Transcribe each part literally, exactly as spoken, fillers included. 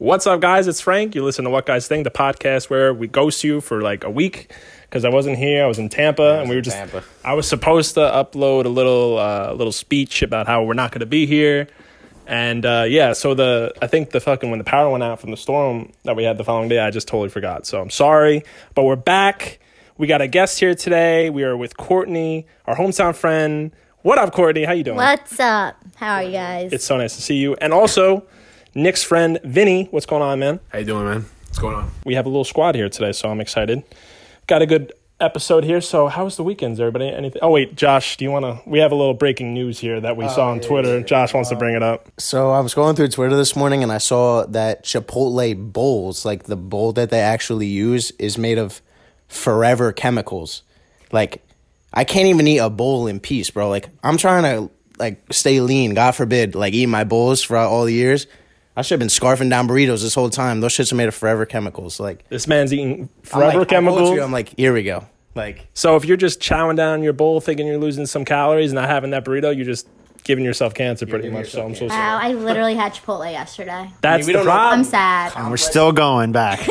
What's up, guys? It's Frank. You listen to What Guys Think, the podcast where we ghost you for like a week because I wasn't here. I was in Tampa, yeah, and we were just. Tampa. I was supposed to upload a little, uh, little speech about how we're not going to be here, and uh, yeah. So the I think the fucking when the power went out from the storm that we had the following day, I just totally forgot. So I'm sorry, but we're back. We got a guest here today. We are with Courtney, our hometown friend. What up, Courtney? How you doing? What's up? How are you guys? It's so nice to see you. And also, Nick's friend, Vinny. What's going on, man? How you doing, man? What's going on? We have a little squad here today, so I'm excited. Got a good episode here. So how was the weekends, everybody? Anything? Oh, wait, Josh, do you want to... We have a little breaking news here that we oh, saw on yeah, Twitter. Yeah, Josh wants uh, to bring it up. So I was going through Twitter this morning, and I saw that Chipotle bowls, like the bowl that they actually use, is made of forever chemicals. Like... I can't even eat a bowl in peace, bro. Like, I'm trying to, like, stay lean. God forbid, like, eat my bowls for all the years. I should have been scarfing down burritos this whole time. Those shits are made of forever chemicals. Like, this man's eating forever like, chemicals. You, I'm like, here we go. Like, so if you're just chowing down your bowl thinking you're losing some calories and not having that burrito, you're just giving yourself cancer pretty much. So I'm so sorry. Wow, I literally had Chipotle yesterday. That's I mean, the problem. I'm sad. And we're still going back.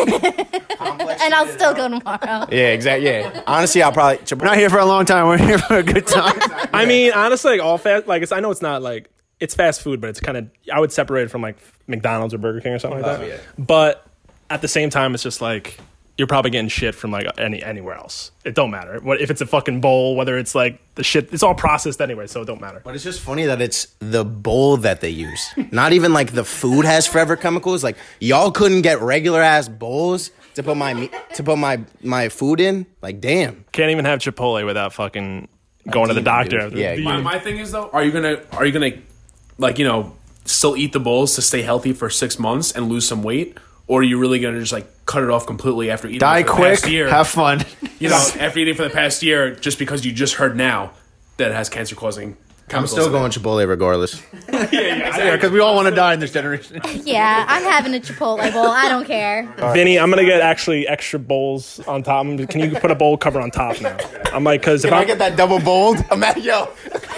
And I'll still go tomorrow. Yeah, exactly. Yeah. Honestly, I'll probably... We're not here for a long time. We're here for a good time. I mean, honestly, like, all fast... Like, it's, I know it's not, like... It's fast food, but it's kind of... I would separate it from, like, McDonald's or Burger King or something like that. Oh, yeah. But at the same time, it's just, like... You're probably getting shit from, like, any anywhere else. It don't matter. What if it's a fucking bowl, whether it's, like, the shit... It's all processed anyway, so it don't matter. But it's just funny that it's the bowl that they use. Not even, like, the food has forever chemicals. Like, y'all couldn't get regular-ass bowls to put my meat, to put my, my food in? Like, damn. Can't even have Chipotle without fucking going to the doctor. After yeah. My, my thing is, though, are you gonna... Are you gonna, like, you know, still eat the bowls to stay healthy for six months and lose some weight? Or are you really going to just, like, cut it off completely after eating Die for the quick, past year? Have fun. You know, after eating for the past year, just because you just heard now that it has cancer-causing chemicals. I'm still going Chipotle regardless. yeah, yeah, exactly. Yeah, because we all want to die in this generation. Yeah, I'm having a Chipotle bowl. I don't care. Right. Vinny, I'm going to get actually extra bowls on top. Can you put a bowl cover on top now? I'm like, because if Can I I'm, get that double bowled? I'm at, yo.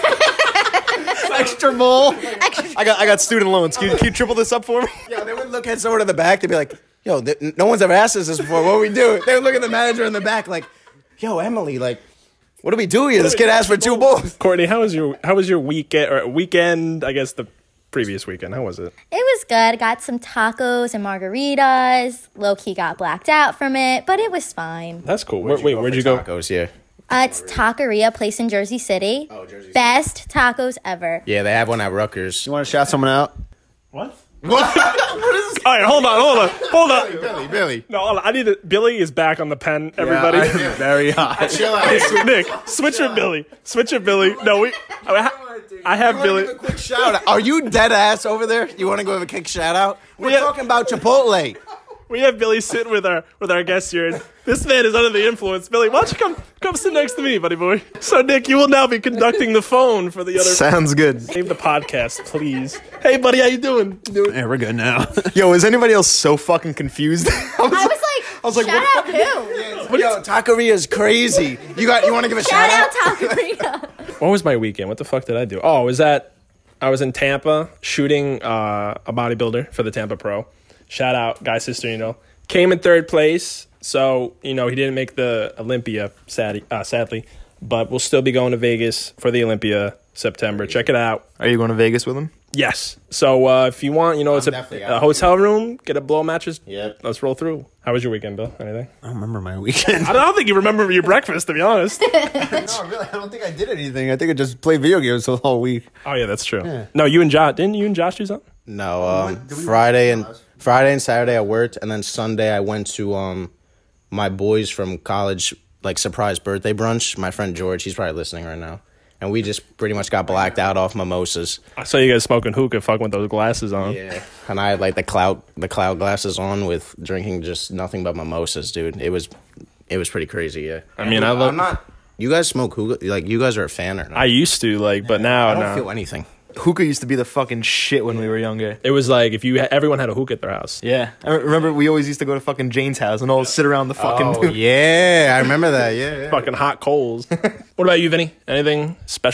Extra bowl. Extra. I got I got student loans. Can you, can you triple this up for me? Yo, they would look at someone in the back. They'd be like, yo, th- no one's ever asked us this before. What do we do? They would look at the manager in the back like, yo, Emily, like, what do we do here? This kid asked for two bowls. Courtney, how was your how was your weekend or weekend? I guess the previous weekend. How was it? It was good. Got some tacos and margaritas. Low key got blacked out from it, but it was fine. That's cool. Where'd Wait, you where'd you go? go? Tacos, yeah. Uh, it's Taqueria, place in Jersey City. Oh, Jersey City. Best tacos ever. Yeah, they have one at Rutgers. You want to shout someone out? What? What? What is this? All right, hold on, hold on, hold on. Billy, Billy. No, hold on. I need to. Billy is back on the pen. Everybody, Yeah, very hot. Chill out. Hey, Nick, switch with Billy. Switch with Billy. No, we. I, ha- I have You Billy. give a quick shout out. Are you dead ass over there? You want to go have a quick shout out? We're Yeah. talking about Chipotle. We have Billy sitting with our with our guest here. This man is under the influence. Billy, why don't you come come sit next to me, buddy boy? So, Nick, you will now be conducting the phone for the other. Sounds good. Save the podcast, please. Hey, buddy, how you doing? You doing? Yeah, we're good now. Yo, is anybody else so fucking confused? I was, I was like, I was like, shout what out who? Yo, Taqueria is crazy. You got? You want to give a shout, Shout out? out Taqueria. What was my weekend? What the fuck did I do? Oh, was that I was in Tampa shooting uh, a bodybuilder for the Tampa Pro. Shout out, Guy Sisterino. Came in third place, so, you know, he didn't make the Olympia, sad, uh, sadly. But we'll still be going to Vegas for the Olympia September. Check it out. Are you going to Vegas with him? Yes. So uh, if you want, you know, it's a, definitely a out. hotel room, get a blow mattress. Yep. Let's roll through. How was your weekend, Bill? Anything? I don't remember my weekend. I don't think you remember your breakfast, to be honest. No, really, I don't think I did anything. I think I just played video games the whole week. Oh, yeah, that's true. Yeah. No, you and Josh, didn't you and Josh do something? No, um, Friday and Friday and Saturday I worked, and then Sunday I went to um my boys from college like surprise birthday brunch. My friend George, he's probably listening right now, and we just pretty much got blacked out off mimosas. I saw you guys smoking hookah, fucking with those glasses on. Yeah, and I had like the cloud the cloud glasses on with drinking just nothing but mimosas, dude. It was it was pretty crazy. Yeah, I mean, I love. I'm not. You guys smoke hookah? Like you guys are a fan or not? I used to like, but now I don't no. feel anything. Hookah used to be the fucking shit when we were younger. It was like if you ha- everyone had a hookah at their house. Yeah. I remember we always used to go to fucking Jane's house and all sit around the fucking... Oh, yeah, I remember that, yeah. yeah. Fucking hot coals. What about you, Vinny? Anything special?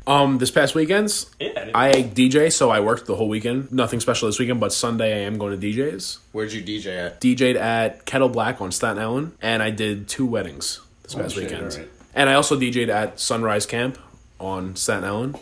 Um, this past weekends, Yeah, I D J, so I worked the whole weekend. Nothing special this weekend, but Sunday I am going to D J's. Where'd you D J at? D J'd at Kettle Black on Staten Island, and I did two weddings this past shit, weekend. alright. And I also D J'd at Sunrise Camp on Staten Island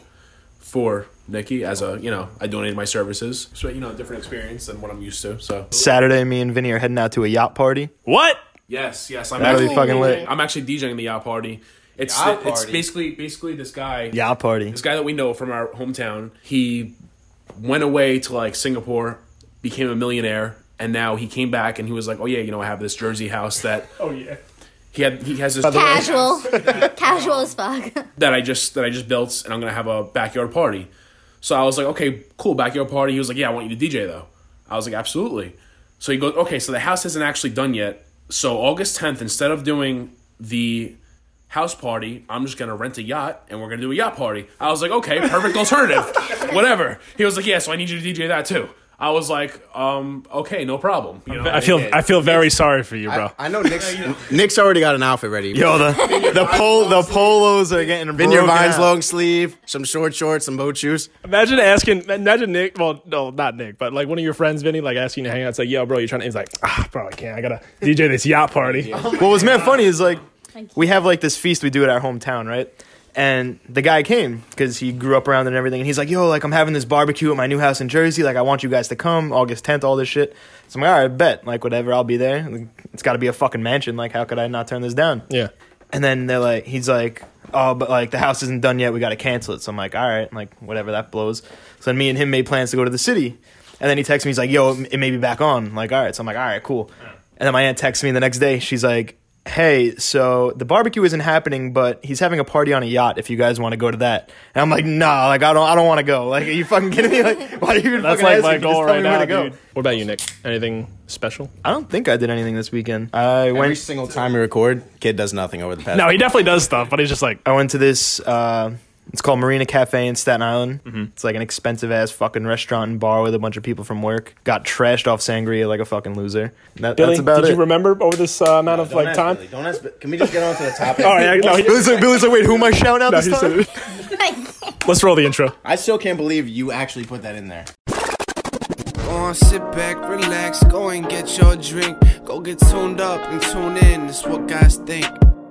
for Nikki as a, you know, I donated my services. So, you know, different experience than what I'm used to, so. Saturday, me and Vinny are heading out to a yacht party. What? Yes, yes. I'm That'll be actually, fucking lit. I'm actually DJing the yacht party. It's Yacht it's party? basically basically this guy Yacht party. this guy that we know from our hometown. He went away to like Singapore, became a millionaire, and now he came back and he was like, "Oh yeah, you know, I have this Jersey house that Oh yeah. he had. He has this Casual. Casual as fuck. that I just that I just built, and I'm gonna have a backyard party." So I was like, "Okay, cool, backyard party." He was like, "Yeah, I want you to D J though." I was like, "Absolutely." So he goes, "Okay, so the house isn't actually done yet. So August tenth, instead of doing the house party, I'm just gonna rent a yacht and we're gonna do a yacht party." I was like, "Okay, perfect alternative, whatever." He was like, "Yeah, so I need you to D J that too." I was like, um, "Okay, no problem." You know, I feel I feel very sorry for you, bro. I, I know Nick's, Nick's already got an outfit ready. Yo, the the pol the polos are getting Vineyard broken Vines out. long sleeve, some short shorts, some boat shoes. Imagine asking, imagine Nick, well, no, not Nick, but like one of your friends, Vinny, like asking you to hang out. It's like, yo, bro, you're trying to, he's like, ah, bro, I can't. I gotta D J this yacht party. What was mad funny is like we have like this feast we do at our hometown, right? And the guy came because he grew up around it and everything. And he's like, yo, like I'm having this barbecue at my new house in Jersey. Like I want you guys to come August tenth, all this shit. So I'm like, all right, bet. Like whatever, I'll be there. Like, it's got to be a fucking mansion. Like how could I not turn this down? Yeah. And then they're like, he's like, oh, but like the house isn't done yet. We got to cancel it. So I'm like, all right, like whatever, that blows. So then me and him made plans to go to the city. And then he texts me, he's like, yo, it may be back on. I'm like, all right. So I'm like, all right, cool. And then my aunt texts me the next day. She's like, hey, so the barbecue isn't happening, but he's having a party on a yacht if you guys want to go to that. And I'm like, nah, like I don't I don't want to go. Like, are you fucking kidding me? Like, why are you even That's fucking like asking? my Just goal tell right me where now, to go. dude. What about you, Nick? Anything special? I don't think I did anything this weekend. I Every went single time we record, kid does nothing over the past. No, he definitely does stuff, but he's just like, I went to this uh it's called Marina Cafe in Staten Island. Mm-hmm. It's like an expensive ass fucking restaurant and bar with a bunch of people from work. Got trashed off sangria like a fucking loser. That, Billy, that's about did it. you remember over this uh, amount of Don't like ask time? Billy, Don't ask. Can we just get on to the topic? Oh yeah, no, he, Billy's like, Billy's like, wait, who am I shouting out no, this he time? said it. Let's roll the intro. I still can't believe you actually put that in there. Go on, sit back, relax, go and get your drink. Go get tuned up and tune in, it's what guys think.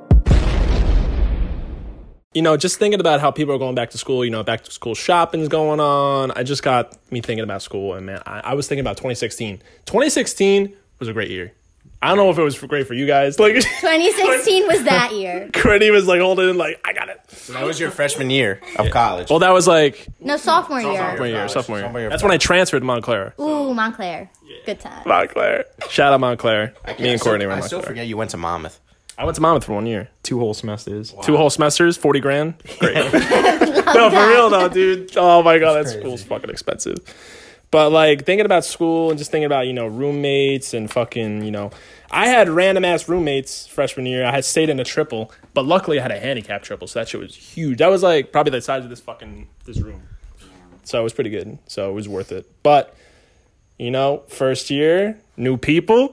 You know, just thinking about how people are going back to school, you know, back to school shopping's going on. I just got me thinking about school, and man, I, I was thinking about twenty sixteen. twenty sixteen was a great year. I don't know if it was great for you guys. Like, twenty sixteen was that year. Courtney was like holding it, like, I got it. So that was your freshman year of college. Well, that was like No, sophomore year. sophomore year, sophomore year. Sophomore year. That's when I transferred to Montclair. Ooh, Montclair. Good time. Montclair. Shout out Montclair. Me and Courtney were I in still Montclair. forget you went to Monmouth. I went to Monmouth for one year. Two whole semesters. Two whole semesters, forty grand. Great. No, for real though, dude. Oh my god, that school's fucking expensive. But like thinking about school and just thinking about, you know, roommates and fucking, you know, I had random ass roommates freshman year. I had stayed in a triple, but luckily I had a handicap triple, so that shit was huge. That was like probably the size of this fucking this room. So it was pretty good. So it was worth it. But, you know, first year, new people,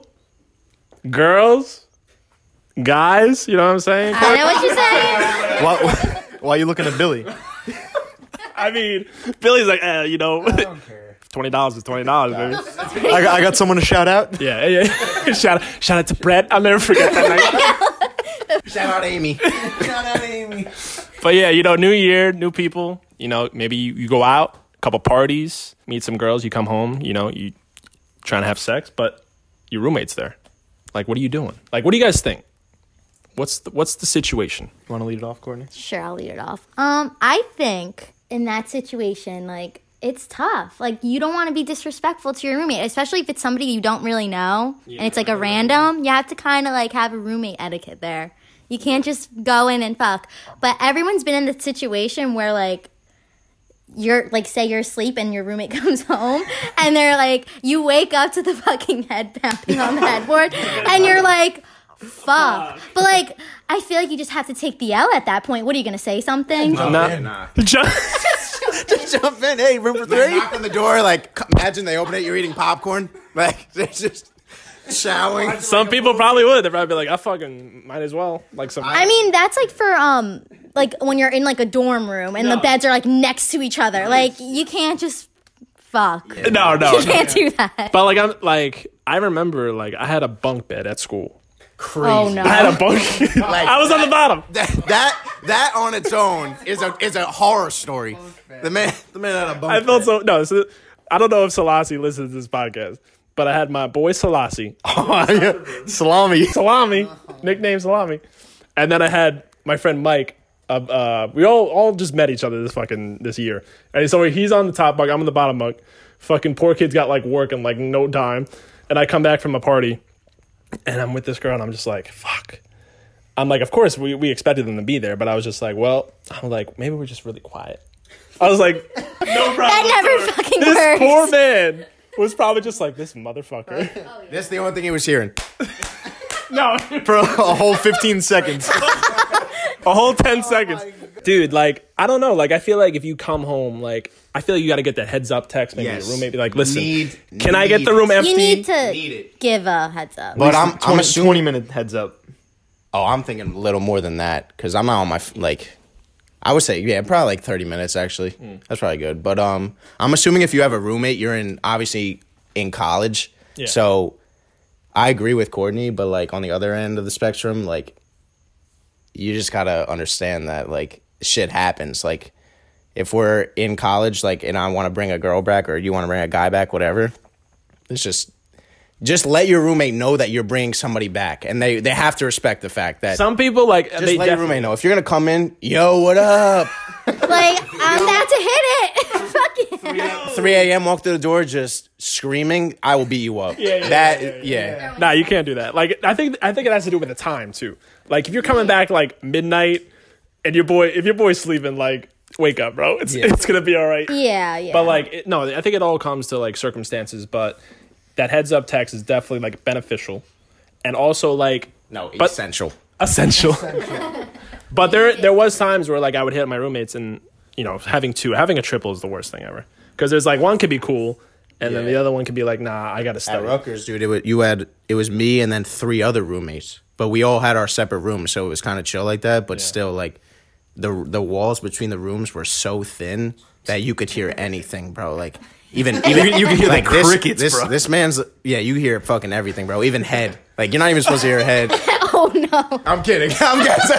girls, guys, you know what I'm saying? I know what you're saying. Why, why are you looking at Billy? I mean, Billy's like, eh, you know, twenty dollars is twenty dollars, baby. I got, I got someone to shout out. Yeah, yeah. shout, out, shout out to Brett. I'll never forget that night. Shout out Amy. Shout out Amy. But yeah, you know, new year, new people. You know, maybe you, you go out, a couple parties, meet some girls, you come home, you know, you trying to have sex, but your roommate's there. Like, what are you doing? Like, what do you guys think? What's the, what's the situation? You want to lead it off, Courtney? Sure, I'll lead it off. Um, I think in that situation, like, it's tough. Like, you don't want to be disrespectful to your roommate, especially if it's somebody you don't really know and it's like a random. You have to kind of like have a roommate etiquette there. You can't just go in and fuck. But everyone's been in the situation where like you're like, say you're asleep and your roommate comes home and they're like, you wake up to the fucking head pounding on the headboard and you're like, fuck. But like, I feel like you just have to take the L at that point. What are you gonna say? Something? Nah. Nah. John- Just jump in. Hey, room for three. Knock on the door. Like, imagine they open it. You're eating popcorn. Like, there's just. Showering. Some people probably would. They'd probably be like, I fucking might as well. Like some. I mean, that's like for um, like when you're in like a dorm room and the beds are like next to each other. Like you can't just fuck. no, no. You can't do that. But like I'm like I remember like I had a bunk bed at school. Crazy. Oh no. I had a bunk. I was on the bottom. That, that that on its own is a is a horror story. The man the man had a bunk. I felt bed. so no. So, I don't know if Selassie listens to this podcast, but I had my boy Selassie, Salami. Salami, nickname Salami, and then I had my friend Mike. Uh, uh, we all all just met each other this fucking this year, and so he's on the top bunk, I'm on the bottom bunk. Fucking poor kid's got like work in like no time, and I come back from a party, and I'm with this girl, and I'm just like, fuck. I'm like, of course we we expected them to be there, but I was just like, well, I'm like, maybe we're just really quiet. I was like, no problem. That never sir. fucking This works. poor man was probably just like, this motherfucker. That's the only thing he was hearing. No, For a whole fifteen seconds. a whole ten seconds. Dude, like, I don't know. Like, I feel like if you come home, like, I feel like you got to get that heads up text. Maybe Yes. your roommate be like, listen, Need- can I get need the room it. empty? You need to Need it. give a heads up. But I'm I'm twenty, assuming. twenty minute heads up. Oh, I'm thinking a little more than that because I'm not on my f- like. I would say yeah, probably like thirty minutes actually. That's probably good. But um, I'm assuming if you have a roommate, you're in obviously in college. Yeah. So I agree with Courtney, but like on the other end of the spectrum, like you just gotta understand that like shit happens. Like if we're in college, like and I want to bring a girl back or you want to bring a guy back, whatever. It's just. Just let your roommate know that you're bringing somebody back, and they, they have to respect the fact that. Some people, like, just they let your definitely- roommate know if you're gonna come in. Yo, what up? Like I'm about to hit it. Fuck it. three a.m. Walk through the door, just screaming. I will beat you up. Yeah, yeah, that yeah, yeah. Nah, you can't do that. Like, I think I think it has to do with the time too. Like, if you're coming back like midnight, and your boy, if your boy's sleeping, like, wake up, bro. It's Yeah. it's gonna be all right. Yeah, yeah. But like, it, no, I think it all comes to like circumstances. But that heads up text is definitely like beneficial, and also like No, But- essential. essential. But there there was times where like I would hit my roommates, and you know, having two, having a triple is the worst thing ever. Because there's like one could be cool, and then Yeah. the other one could be like, nah, I gotta At study. Rutgers, dude, it was, you had it was me and then three other roommates, but we all had our separate rooms, so it was kind of chill like that. But still, like the the walls between the rooms were so thin that you could hear anything, bro. Like even even you could hear the like this, crickets, this, bro. This man's yeah, you hear fucking everything, bro. Even head. Like you're not even supposed to hear head. Oh no. I'm kidding. I'm guessing.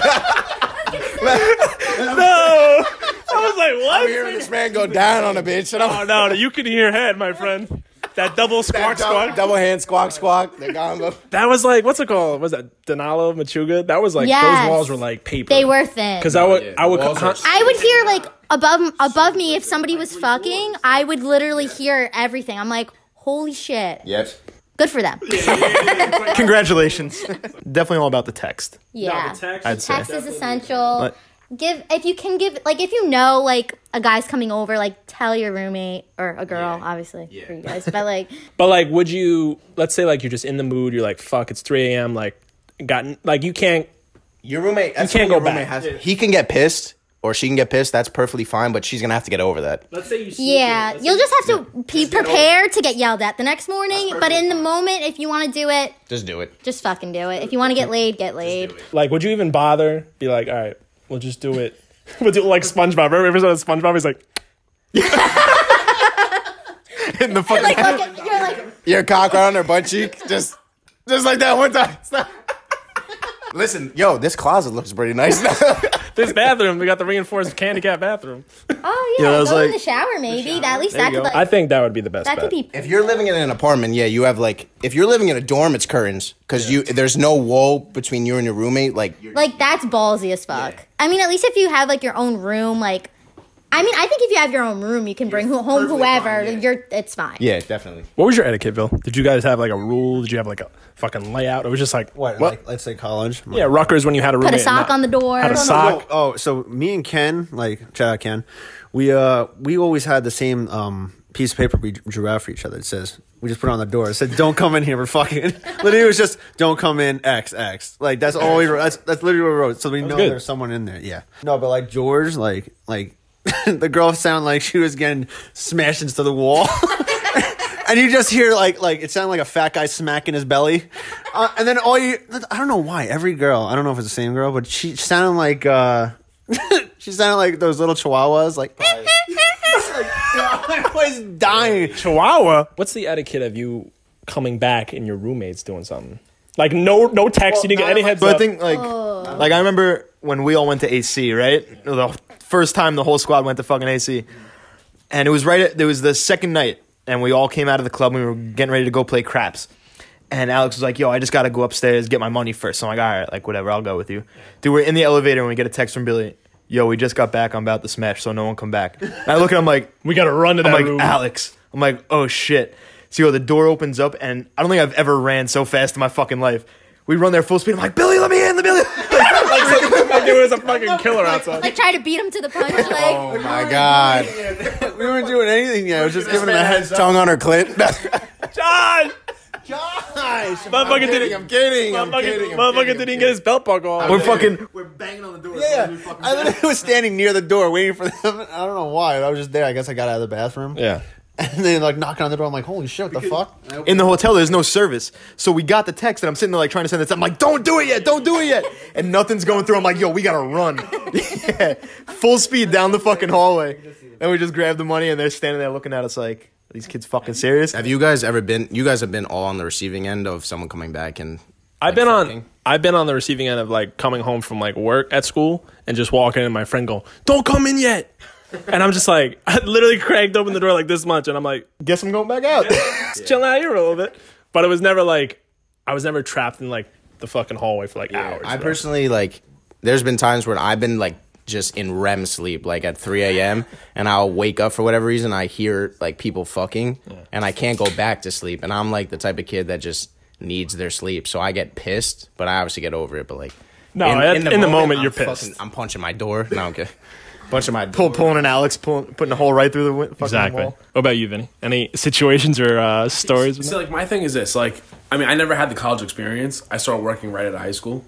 No, I was like, what? I'm hearing this man go down on a bitch, and Oh I'm no, no, you can hear head, my friend. That double squawk double, squawk. double hand squawk squawk. The combo. That was like, what's it called? Was that Denalo Machuga? That was like Yes. those walls were like paper. They were thin. because I would yeah, I would the walls con- are- I would hear like above above me if somebody was fucking. I would literally hear everything. I'm like, holy shit. Yep. Good for them. Congratulations. Definitely all about the text. Yeah. I'd say. Text is essential. But- Give if you can give like if you know like a guy's coming over, like tell your roommate or a girl, obviously for you guys. But like But like, would you? Let's say like you're just in the mood. You're like, fuck, it's three a.m. Like, gotten like you can't. Your roommate. That's can't when go your roommate back. Has, he can get pissed, or she can get pissed. That's perfectly fine, but she's gonna have to get over that. Let's say you. yeah, you'll just have to be prepared to get yelled at the next morning. But in the moment, if you want to do it, Just do it. just fucking do it. If you want to get laid, get laid. Like, would you even bother? Be like, all right, we'll just do it. We'll do it like SpongeBob. Remember episode of SpongeBob? He's like, In the fucking Like, look at, you're like, Your cock right on her butt cheek, just, just like that one time. Stop. Listen, yo, this closet looks pretty nice. this bathroom. We got the reinforced candy cat bathroom. oh yeah, Yeah, I was go in like- the shower maybe. That, at least There that you could go. like, I think that would be the best. that bet. could be. If you're living in an apartment, yeah, you have like. If you're living in a dorm, it's curtains because you there's no wall between you and your roommate. Like, Like that's ballsy as fuck. I mean, at least if you have like your own room, like, I mean, I think if you have your own room, you can bring who- home perfectly whoever. fine, yeah. You're, it's fine. yeah, definitely. What was your etiquette, Bill? Did you guys have like a rule? Did you have like a fucking layout? It was just like What? What? Like, let's say college. yeah, Rutgers when you had a roommate. Put a sock not- on the door. Had a No, no, sock. Oh, so me and Ken, like shout out Ken, we uh we always had the same um piece of paper we drew out for each other. It says we just put it on the door. It said, "Don't come in here. We're fucking." Literally, it was just "Don't come in." X X. Like that's all we wrote. That's that's literally what we wrote. So we know good. there's someone in there. Yeah. No, but like George, like like the girl sounded like she was getting smashed into the wall. and you just hear like like it sounded like a fat guy smacking his belly, uh, and then all you I don't know why every girl I don't know if it's the same girl, but she sounded like uh, she sounded like those little chihuahuas like. I was dying. Chihuahua. What's the etiquette of you coming back and your roommates doing something? Like no no text, you didn't get any heads But up. I think like like I remember when we all went to A C, right? The first time the whole squad went to fucking A C, and it was right. At, it was the second night, and we all came out of the club. And we were getting ready to go play craps, and Alex was like, "Yo, I just got to go upstairs get my money first." So I'm like, "All right, like whatever, I'll go with you." Dude, we're in the elevator and we get a text from Billy. Yo, we just got back. I'm about to smash, so no one come back. And I look at him like, we gotta run to I'm that like, room. Alex. I'm like, oh shit. So yo, the door opens up, and I don't think I've ever ran so fast in my fucking life. We run there full speed. I'm like, Billy, let me in, let me in. like, like it was a fucking killer outside. Like try to beat him to the punch. Like Oh my god. We weren't doing anything yet. I was just giving him a heads up. Tongue on her clit. John! Gosh, Motherfucker didn't. I'm kidding. I'm Motherfucker, kidding. I'm motherfucker kidding, didn't get his belt buckle on. We're fucking. We're banging on the door. Yeah, yeah. I literally was standing near the door waiting for them. I don't know why. I was just there. I guess I got out of the bathroom. Yeah. And then like knocking on the door. I'm like, holy shit, what the fuck? In the hotel, there's no service. So we got the text, and I'm sitting there like trying to send this. I'm like, don't do it yet, don't do it yet. And nothing's going through. I'm like, yo, we gotta run. Yeah. Full speed down the fucking hallway. And we just grabbed the money, and they're standing there looking at us like, are these kids fucking serious? Have you guys ever been? You guys have been all on the receiving end of someone coming back and. I've like, been fucking? on I've been on the receiving end of like coming home from like work at school and just walking in and my friend go, "Don't come in yet." And I'm just like, I literally cracked open the door like this much, and I'm like, Guess I'm going back out. just chilling out here a little bit. But it was never like, I was never trapped in like the fucking hallway for like hours. I bro. personally like. There's been times where I've been like just in R E M sleep, like at three a.m. and I'll wake up for whatever reason. I hear like people fucking, and I can't go back to sleep. And I'm like the type of kid that just needs their sleep, so I get pissed. But I obviously get over it. But like, No, at- in the moment, you're I'm pissed. fucking- I'm punching my door. No, okay, punching my door. Pull, pulling an Alex, pulling, putting a hole right through the wi- fucking Exactly. wall. What about you, Vinny? Any situations or uh, stories? So like my thing is this, like I mean I never had the college experience. I started working right out of high school.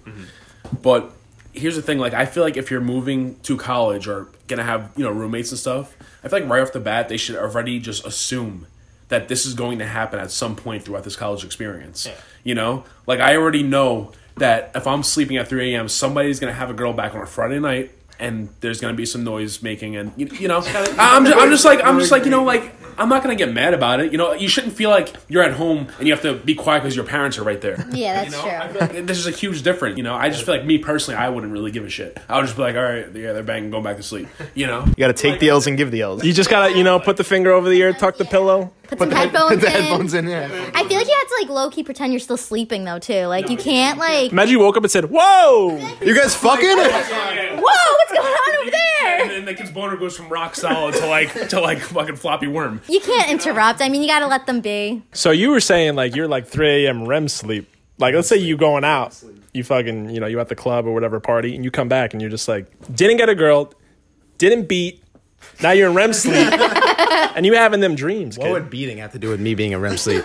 But here's the thing, like I feel like if you're moving to college or gonna have, you know, roommates and stuff, I feel like right off the bat they should already just assume that this is going to happen at some point throughout this college experience. Yeah. You know? Like I already know that if I'm sleeping at three a.m., somebody's gonna have a girl back on a Friday night and there's gonna be some noise making, and you, you know, I'm just, I'm just like, I'm just like, you know, like I'm not gonna get mad about it. You know, you shouldn't feel like you're at home and you have to be quiet because your parents are right there. yeah, that's You know, true. I feel like this is a huge difference. You know, I just feel like me personally, I wouldn't really give a shit. I would just be like, all right, yeah, they're banging, going back to sleep. You know, You gotta take the L's and give the L's. You just gotta, you know, put the finger over the ear, tuck the pillow. Put some headphones Put the in. headphones in, yeah. I feel like you have to like low key pretend you're still sleeping though too. Like you can't like, Imagine you woke up and said, "Whoa!" You guys fucking? whoa, what's going on over there? and then the kid's boner goes from rock solid to like to like fucking floppy worm. You can't interrupt. I mean, you gotta let them be. So you were saying like you're like three a.m. R E M sleep. Like let's say you going out, you fucking, you know, you at the club or whatever party, and you come back and you're just like, didn't get a girl, didn't beat. Now you're in R E M sleep, and you having them dreams. What Kid. would beating have to do with me being in R E M sleep?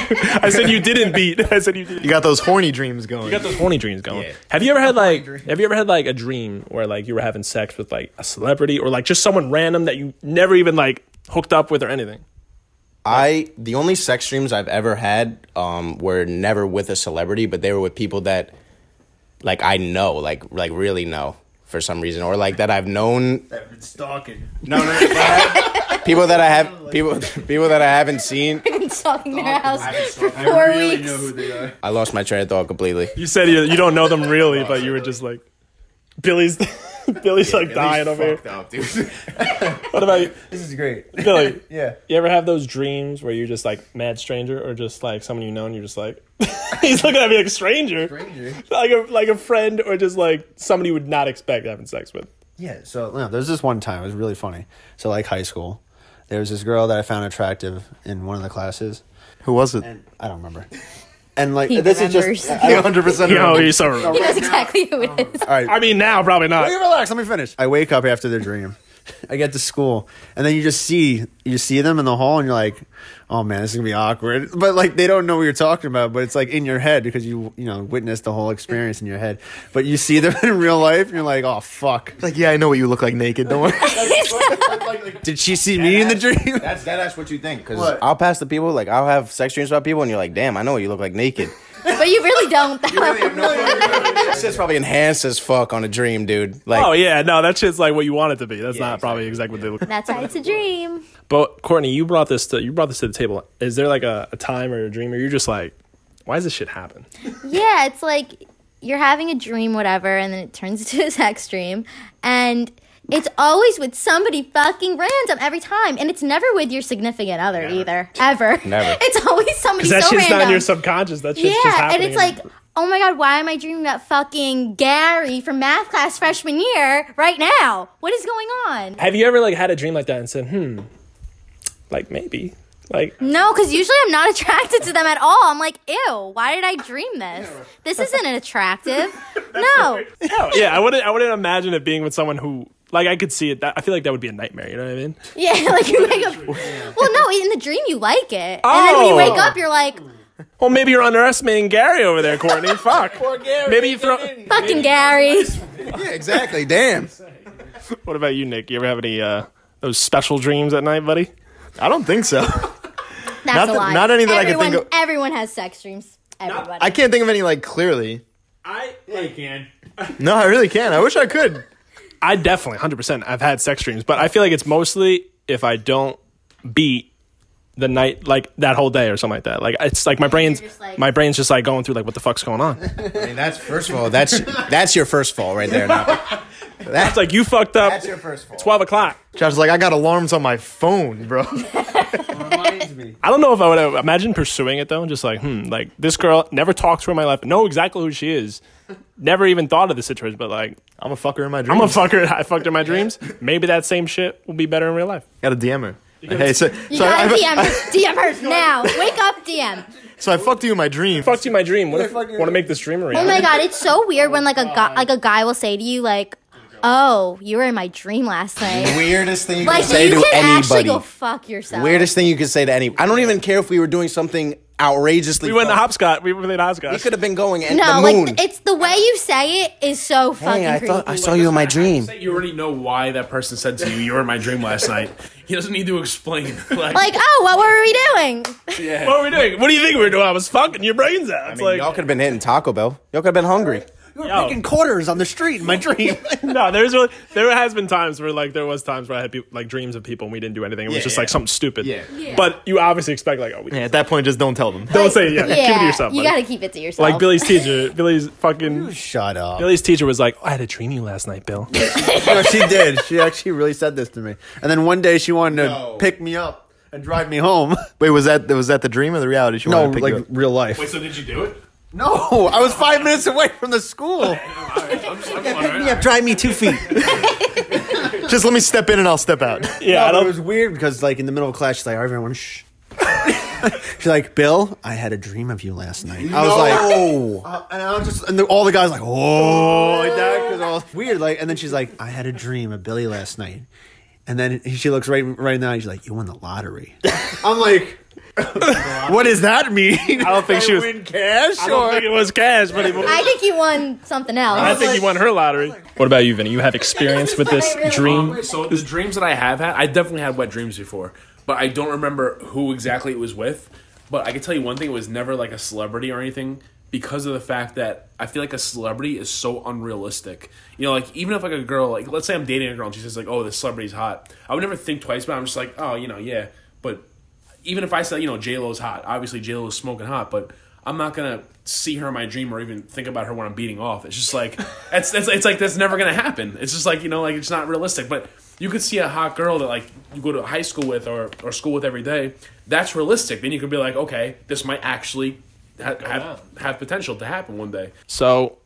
I said you didn't beat. I said you did. You got those horny dreams going. You got those horny dreams going. Yeah. Have you ever had like have you ever had like a dream where like you were having sex with like a celebrity or like just someone random that you never even like hooked up with or anything? I the only sex dreams I've ever had um, were never with a celebrity, but they were with people that like I know, like like really know for some reason, or like that I've known. I've been stalking. No, no, no people that I have people people that I haven't seen. Been stalking their house for four weeks. they are. I lost my train of thought completely. You said you, you don't know them really, but you were just like Billy's Billy's like dying over here. Up, dude. What about you, This is great. Billy? Yeah. You ever have those dreams where you're just like mad stranger or just like someone you know and you're just like he's looking at me like stranger, Stranger. like a like a friend or just like somebody you would not expect having sex with? Yeah, so no, there's this one time, it was really funny. So like high school, there was this girl that I found attractive in one of the classes. Who was it? And I don't remember. And like He this remembers. is just I one hundred percent You know, so He knows exactly who it is. all right. I mean now probably not. You relax, let me finish. I wake up after the dream, I get to school, and then you just see you just see them in the hall, and you're like, "Oh man, this is gonna be awkward." But like they don't know what you're talking about, but it's like in your head because you you know witnessed the whole experience in your head. But you see them in real life, and you're like, "Oh fuck!" It's like, yeah, I know what you look like naked. Don't worry. Did she see me in the dream? That's that's what you think. Because What? I'll pass the people, like I'll have sex dreams about people, and you're like, damn, I know what you look like naked. But you really don't. Though. This shit's probably enhanced as fuck on a dream, dude. Like, Oh yeah, no, that shit's like what you want it to be. That's not probably exactly what they look. That's why it's a dream. But Courtney, you brought this to you brought this to the table. Is there like a, a time or a dream where you're just like, why does this shit happen? Yeah, it's like you're having a dream, whatever, and then it turns into a sex dream, and it's always with somebody fucking random every time, and it's never with your significant other either, ever. Never. It's always somebody Because that so shit's random. not in your subconscious. That shit's just Yeah, happening. and it's like, oh my god, why am I dreaming about fucking Gary from math class freshman year right now? What is going on? have you ever like had a dream like that and said, hmm, like maybe, like No, because usually I'm not attracted to them at all. I'm like, ew, why did I dream this? This isn't attractive. No. no, yeah, I wouldn't, I wouldn't imagine it being with someone who. Like, I could see it. That, I feel like that would be a nightmare. You know what I mean? Yeah, like you wake up. Well, no, in the dream you like it. And then when you Oh. wake up, you're like, Well, maybe you're underestimating Gary over there, Courtney. Fuck. Poor Gary. Maybe you throw. fucking Gary. yeah, exactly. Damn. What about you, Nick? You ever have any uh, those special dreams at night, buddy? I don't think so. That's Not a that- lie. not any that I can everyone, think of. Everyone has sex dreams. Everybody. I can't think of any like clearly. I yeah, you can. No, I really can't. I wish I could. I definitely, one hundred percent. I've had sex dreams, but I feel like it's mostly if I don't beat the night, like that whole day or something like that. Like it's like my brain's, just like- my brain's just like going through like what the fuck's going on. I mean, that's first of all, that's that's your first fall right there. Now. That's It's like you fucked up. That's your first fall. twelve o'clock. Josh is like, I got alarms on my phone, bro. Reminds me. I don't know if I would have imagine pursuing it though. Just like, hmm, like this girl never talked to her in my life, know exactly who she is. Never even thought of the situation, but like, I'm a fucker in my dreams. I'm a fucker. I fucked her in my dreams. Maybe that same shit will be better in real life. Got to D M her. Hey, so, You so, gotta I, D M her. D M her now. Wake up, D M. so I fucked you in my dream. Fucked you in my dream. What if want to make this dream a Oh reality? my god, it's so weird when like a guy, like a guy will say to you like, "Oh, you were in my dream last night." Weirdest thing you Like can say you to can actually anybody. go fuck yourself. Weirdest thing you could say to any. I don't even care if we were doing something outrageously. We went to fun. hopscotch. We played We hopscotch. could have been going and No, the moon. like it's the way you say it is so fucking hey, I creepy. thought I saw you in my dream. You already know why that person said to you, "You were in my dream last night." He doesn't need to explain. Like, Like, oh, what were we doing? yeah. What were we doing? What do you think we were doing? I was fucking your brains out. I It's mean, like, y'all could have been hitting Taco Bell. Y'all could have been hungry. You were Yo. picking quarters on the street in my dream. no, there's really, there has been times where like there was times where I had people, like dreams of people and we didn't do anything. It was Yeah, just yeah. like something stupid. Yeah. Yeah. But you obviously expect like, oh, we Yeah, at that point, just don't tell them. don't say it. Yeah, keep it to yourself. you buddy. gotta keep it to yourself. Like Billy's teacher. Billy's fucking. Shut up. Billy's teacher was like, oh, I had a dream you last night, Bill. No, she did. She actually really said this to me. And then one day she wanted to No. pick me up and drive me home. Wait, was that was that the dream or the reality? She No, wanted to pick like you up? real life. Wait, so did you do it? No, I was five minutes away from the school. I'm just, I'm Pick me up, drive me two feet. Just let me step in and I'll step out. Yeah, No, I but it don't. was weird because, like, in the middle of class, she's like, all right, everyone, shh. She's like, Bill, I had a dream of you last night. I was like, oh, uh, and I was just, and the, all the guys like, whoa, like that, because all weird. Like, and then she's like, I had a dream of Billy last night, and then she looks right, right now, and she's like, you won the lottery. I'm like, what does that mean? I don't think she was- win cash. I don't or- think it was cash, but it was. I think you won something else. I think you won her lottery. What about you, Vinny? You have experience with this dream? Um, so the dreams that I have had, I definitely had wet dreams before, but I don't remember who exactly it was with. But I can tell you one thing: it was never like a celebrity or anything, because of the fact that I feel like a celebrity is so unrealistic. You know, like even if like a girl, like let's say I'm dating a girl and she says like, "Oh, this celebrity's hot," I would never think twice about it. I'm just like, "Oh, you know, yeah." But even if I said, you know, J Lo's hot, obviously J Lo's smoking hot, but I'm not gonna see her in my dream or even think about her when I'm beating off. It's just like it's it's, it's like that's never gonna happen. It's just like, you know, like it's not realistic. But you could see a hot girl that like you go to high school with or, or school with every day. That's realistic. Then you could be like, okay, this might actually ha- have have potential to happen one day. So,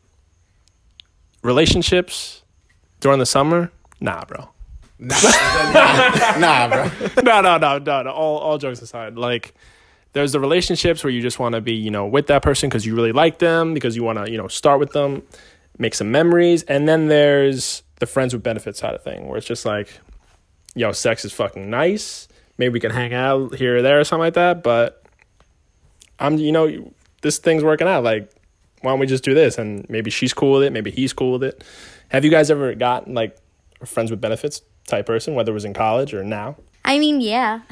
relationships during the summer? Nah, bro. nah, bro. no, no, no, no, no. All, all jokes aside, like there's the relationships where you just want to be, you know, with that person because you really like them, because you want to, you know, start with them, make some memories, and then there's the friends with benefits side of thing, where it's just like yo, sex is fucking nice. Maybe we can hang out here or there or something like that. But I'm, you know, this thing's working out. Like, why don't we just do this? And maybe she's cool with it. Maybe he's cool with it. Have you guys ever gotten like a friends with benefits type person, whether it was in college or now? I mean, yeah.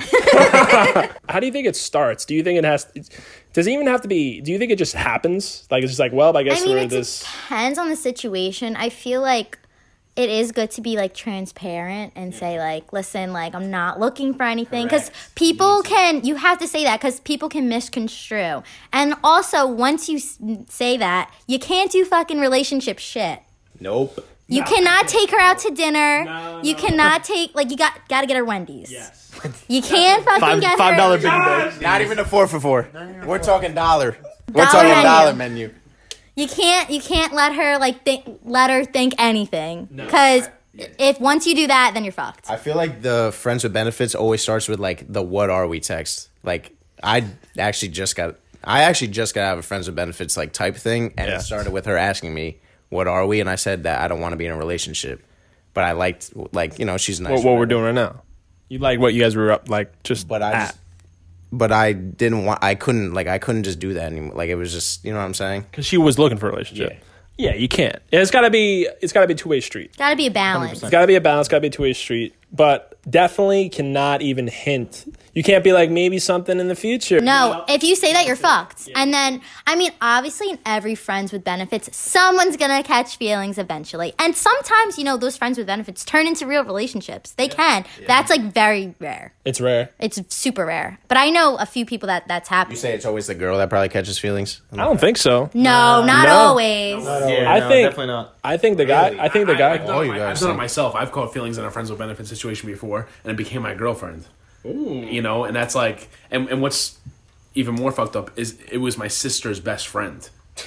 How do you think it starts? Do you think it has? Does it even have to be? Do you think it just happens? Like it's just like, well, I guess I mean, we're it this. depends on the situation. I feel like it is good to be like transparent and say like, listen, like I'm not looking for anything, because people can. You have to say that because people can misconstrue. And also, once you s- say that, you can't do fucking relationship shit. Nope. You cannot take her out to dinner. No, you no. cannot take like you got got to get her Wendy's. Yes. You can't fucking Five get five her dollar biggie bag. Not even a four for four. We're talking dollar. We're Dollar talking menu. dollar menu. You can't you can't let her like think let her think anything, because if once you do that, then you're fucked. I feel like the friends with benefits always starts with like the "what are we" text. Like I actually just got I actually just got out of a friends with benefits like type thing, and Yeah. it started with her asking me, "What are we?" And I said that I don't want to be in a relationship, but I liked like you know she's nice. What, what we're doing right now? You like what you guys were up like just But I at. just, but I didn't want. I couldn't like I couldn't just do that anymore. Like it was just you know what I'm saying. Because she was looking for a relationship. Yeah, you can't. It's gotta be. It's gotta be a two way street. Got to be a balance. It's gotta be a balance. Gotta be a two way street. But definitely cannot even hint. You can't be like maybe something in the future. No, if you say that, you're fucked. And then, I mean, obviously, in every friends with benefits, someone's gonna catch feelings eventually. And sometimes, you know, those friends with benefits turn into real relationships. They can. That's like very rare. It's rare. It's super rare. But I know a few people that that's happened. You say it's always the girl that probably catches feelings. I don't think so. No, not No. always. Yeah, I no, think- definitely not. I think the guy. I think the I, I've guy. done, Oh, it you my- guys I've done it think- myself. I've caught feelings in a friends with benefits situation before, and it became my girlfriend. Ooh. You know, and that's like, and, and what's even more fucked up is it was my sister's best friend.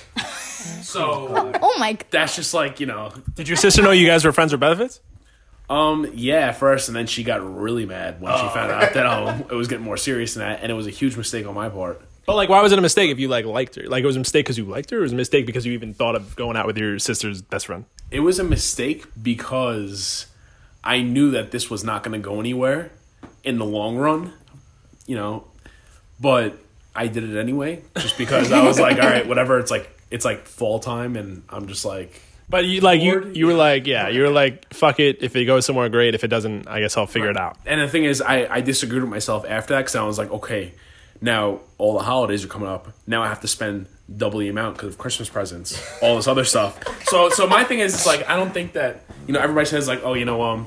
So Oh my god. that's just like, you know, Did your sister know you guys were friends with benefits? um, yeah, at first, and then she got really mad when she found out that um, it was getting more serious than that, and it was a huge mistake on my part. But like, why was it a mistake if you like liked her? Like, it was a mistake because you liked her, or it was a mistake because you even thought of going out with your sister's best friend? It was a mistake because I knew that this was not going to go anywhere in the long run, you know, but I did it anyway, just because I was like, all right, whatever. It's like, it's like fall time, and I'm just like, But you like you you were like yeah you were like fuck it, if it goes somewhere great, if it doesn't I guess I'll figure it out. and the thing is, I, I disagreed with myself after that, because I was like, okay, now all the holidays are coming up. Now I have to spend double the amount because of Christmas presents, all this other stuff. So so my thing is, it's like, I don't think that, you know, everybody says like, oh, you know, um,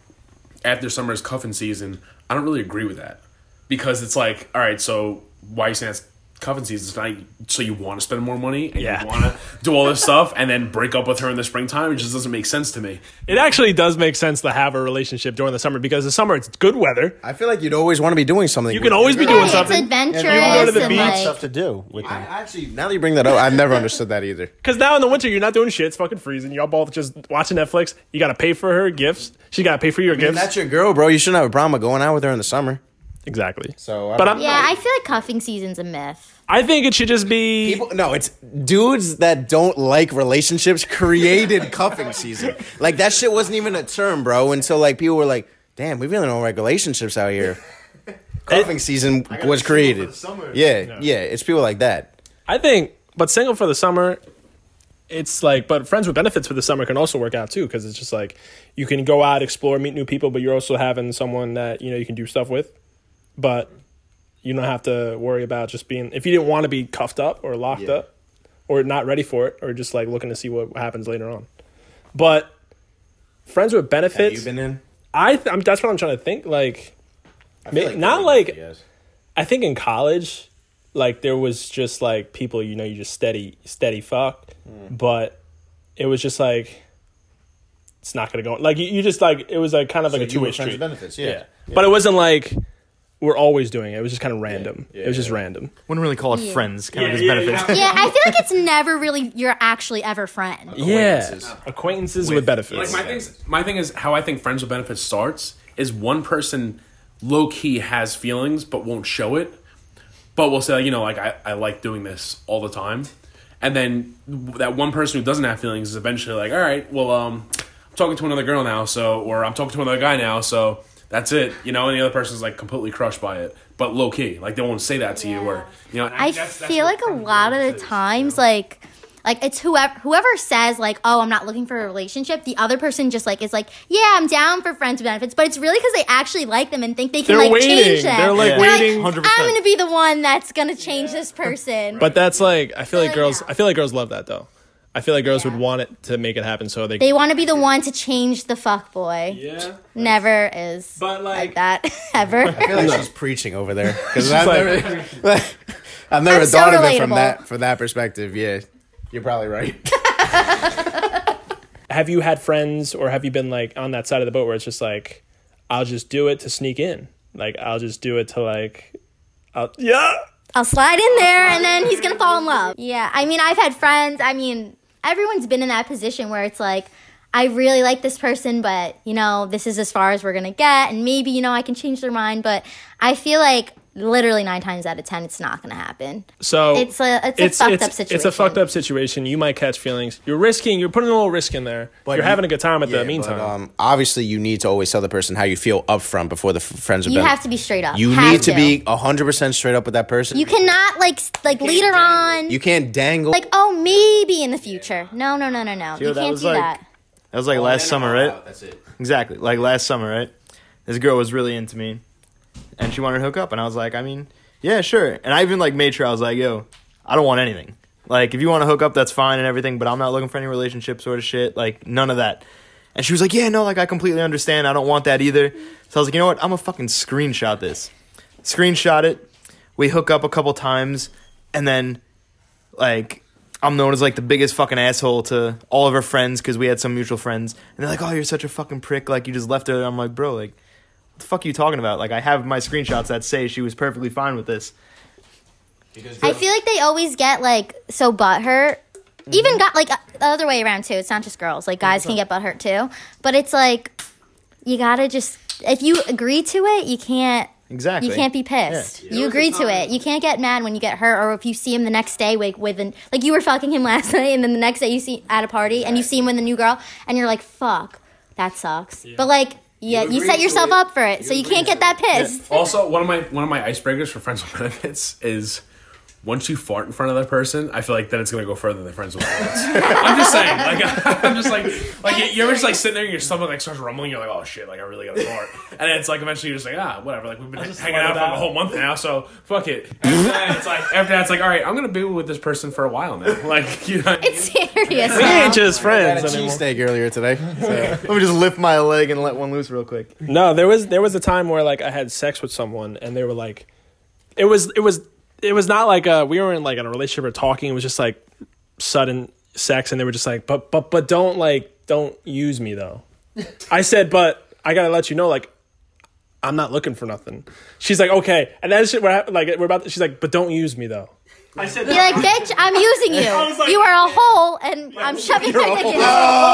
after summer is cuffing season. I don't really agree with that, because it's like, all right, so why are you saying it's cuffing season? It's not, so you want to spend more money and Yeah. you want to do all this stuff and then break up with her in the springtime? It just doesn't make sense to me. It actually does make sense to have a relationship during the summer, because the summer it's good weather. I feel like you'd always want to be doing something. You can always be doing It's something. adventurous go to the and beach, like Stuff to do with I them. actually, now that you bring that up, I've never understood that either. Because now in the winter you're not doing shit. It's fucking freezing. Y'all both just watching Netflix. You got to pay for her gifts. She got to pay for your If gifts. that's your girl, bro, you shouldn't have a problem with going out with her in the summer. Exactly. So, I but don't- I'm, yeah, I feel like cuffing season's a myth. I think it should just be. People, no, it's dudes that don't like relationships created cuffing season. Like that shit wasn't even a term, bro, until like people were like, "Damn, we really don't like relationships out here." Cuffing season was created. Yeah, yeah, it's people like that. I think, but single for the summer, it's like, but friends with benefits for the summer can also work out too, because it's just like you can go out, explore, meet new people, but you're also having someone that you know you can do stuff with, but you don't have to worry about just being, if you didn't want to be cuffed up or locked Yeah. up or not ready for it, or just like looking to see what happens later on. But friends with Have benefits, you been in? I th- I'm, that's what I'm trying to think. Like, I feel Ma- not everybody like- has. I think in college, like there was just like people, you know, you just steady, steady fuck, but it was just like it's not gonna go. Like you, you just like it was like kind of like So a you two way were friends street. with benefits, yeah. Yeah. But it wasn't like we're always doing it. It was just kind of random. Yeah, it was just yeah. random. Wouldn't really call it Yeah. friends. Kind Yeah, of just yeah, benefits. Yeah, I feel like it's never really you're actually ever friends. Yeah, Acquaintances. acquaintances with benefits. Like my thing, my thing is how I think friends with benefits starts is one person low key has feelings but won't show it, but will say, you know, like I, I like doing this all the time, and then that one person who doesn't have feelings is eventually like, all right, well, um, I'm talking to another girl now, so or I'm talking to another guy now, so That's it, you know, and the other person's like completely crushed by it, but low key, like they won't say that to you, or you know. I that's, that's feel what like a friends lot of the is. times, like, like it's whoever whoever says like, "Oh, I'm not looking for a relationship." The other person just like is like, "Yeah, I'm down for friends with benefits," but it's really because they actually like them and think they can They're like waiting. change them. They're, like, They're waiting. I'm one hundred percent. gonna be the one that's gonna change this person. But that's like I feel like Like, girls. yeah. I feel like girls love that though. I feel like girls Yeah. would want it to make it happen, so they. They want to be the one to change the fuck boy. yeah. Never is But, like- like that ever. I feel like she's preaching over there because I've like- never, I've never I'm so thought of it from relatable. that from that perspective. Yeah, you're probably right. Have you had friends, or have you been like on that side of the boat where it's just like, I'll just do it to sneak in, like I'll just do it to like, I'll, yeah. I'll slide in there and then he's gonna fall in love. Yeah, I mean, I've had friends. I mean, everyone's been in that position where it's like, I really like this person, but you know, this is as far as we're gonna get, and maybe you know I can change their mind. But I feel like literally nine times out of ten, it's not gonna happen. So It's a it's a fucked up situation. It's a fucked up situation. You might catch feelings. You're risking. You're putting a little risk in there. You're you- having a good time at Yeah, the meantime. but, um, obviously, you need to always tell the person how you feel up front before the f- friends are You done. have to be straight up. You Have need to, be one hundred percent straight up with that person. You cannot like s- like later on. You can't dangle. like, oh, maybe in the future. No, no, no, no, no. Yo, You that can't was do like- that. That was like last summer, right? That's it. Exactly. Like last summer, right? This girl was really into me, and she wanted to hook up, and I was like, I mean, yeah, sure. And I even like made sure I was like, yo, I don't want anything. Like, if you want to hook up, that's fine and everything, but I'm not looking for any relationship sort of shit. Like, none of that. And she was like, yeah, no, like I completely understand. I don't want that either. So I was like, you know what? I'm gonna fucking screenshot this. Screenshot it. We hook up a couple times, and then like. I'm known as like the biggest fucking asshole to all of her friends because we had some mutual friends, and they're like, "Oh, you're such a fucking prick! Like you just left her." I'm like, "Bro, like, what the fuck are you talking about? Like, I have my screenshots that say she was perfectly fine with this." I feel like they always get like so butthurt. Even got like uh, the other way around too. It's not just girls. Like guys can get butthurt too. But it's like you gotta just if you agree to it, you can't. Exactly. You can't be pissed. Yeah. You agree to it. You can't get mad when you get hurt, or if you see him the next day like with an like you were fucking him last night, and then the next day you see at a party and you see him with a new girl, and you're like, "Fuck, that sucks." But like, yeah, you, You set agree yourself to it. up for it, so you can't get that pissed. Also, one of my one of my icebreakers for friends with benefits is once you fart in front of that person, I feel like then it's gonna go further than friends with benefits. I'm just saying, like I'm just like like you ever just like sitting there and your stomach like starts rumbling, you're like, oh shit, like I really gotta fart, and then it's like eventually you're just like ah whatever, like we've been hanging out for like a whole month now, so fuck it. After that, it's like after that it's like all right, I'm gonna be with this person for a while now, like you know. What I mean? It's serious. We now. ain't just I had friends a anymore. cheesesteak earlier today. So. Let me just lift my leg and let one loose real quick. No, there was there was a time where like I had sex with someone and they were like, it was it was it was not like uh we were in like in a relationship or talking. It was just like sudden sex, and they were just like, but but but don't like don't use me though. I said, but I gotta let you know, like I'm not looking for nothing. She's like, okay, and then shit what happened, like we're about. To, she's like, but don't use me though. I said, Be like, bitch, I'm using you. was like- you are a hole, and I'm shoving my dick in you.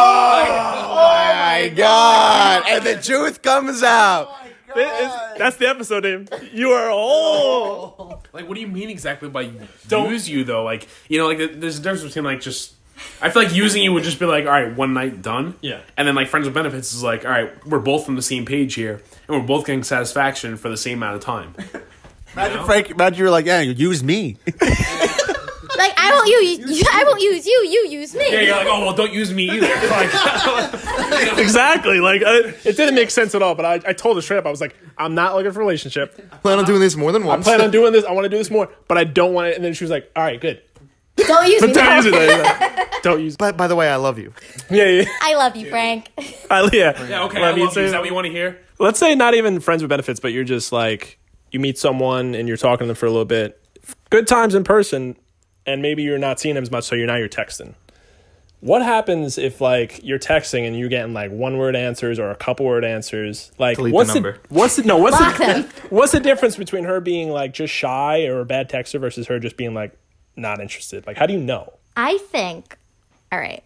Oh my god! And the truth comes out. It's- that's the episode name. You are oh. Like, what do you mean exactly by use you though? Like, you know, like there's a difference between like just. I feel like using you would just be like, all right, one night done. Yeah. And then like friends with benefits is like, all right, we're both on the same page here, and we're both getting satisfaction for the same amount of time. Imagine Frank. Imagine you're like, yeah, use me. Like, I won't use you. I won't use you. You use me. Yeah, you're like, oh well, don't use me either. Like, Exactly. Like I, it didn't make sense at all. But I, I told her straight up. I was like, I'm not looking for a relationship. Plan on doing this more than I once. plan on doing this. I want to do this more, but I don't want it. And then she was like, all right, good. Don't use me. Don't no. use it. Though. Don't use. By, by the way, I love you. Yeah, yeah. I love you, Frank. I, yeah. yeah, okay, Let I me love you. say- Is that what you want to hear? Let's say not even friends with benefits, but you're just like you meet someone and you're talking to them for a little bit. Good times in person, and maybe you're not seeing them as much, so you're now you're texting. What happens if like you're texting and you're getting like one word answers or a couple word answers? Like Delete the what's the, number. what's the no what's Block the them. what's the difference between her being like just shy or a bad texter versus her just being like not interested? Like how do you know? I think, all right.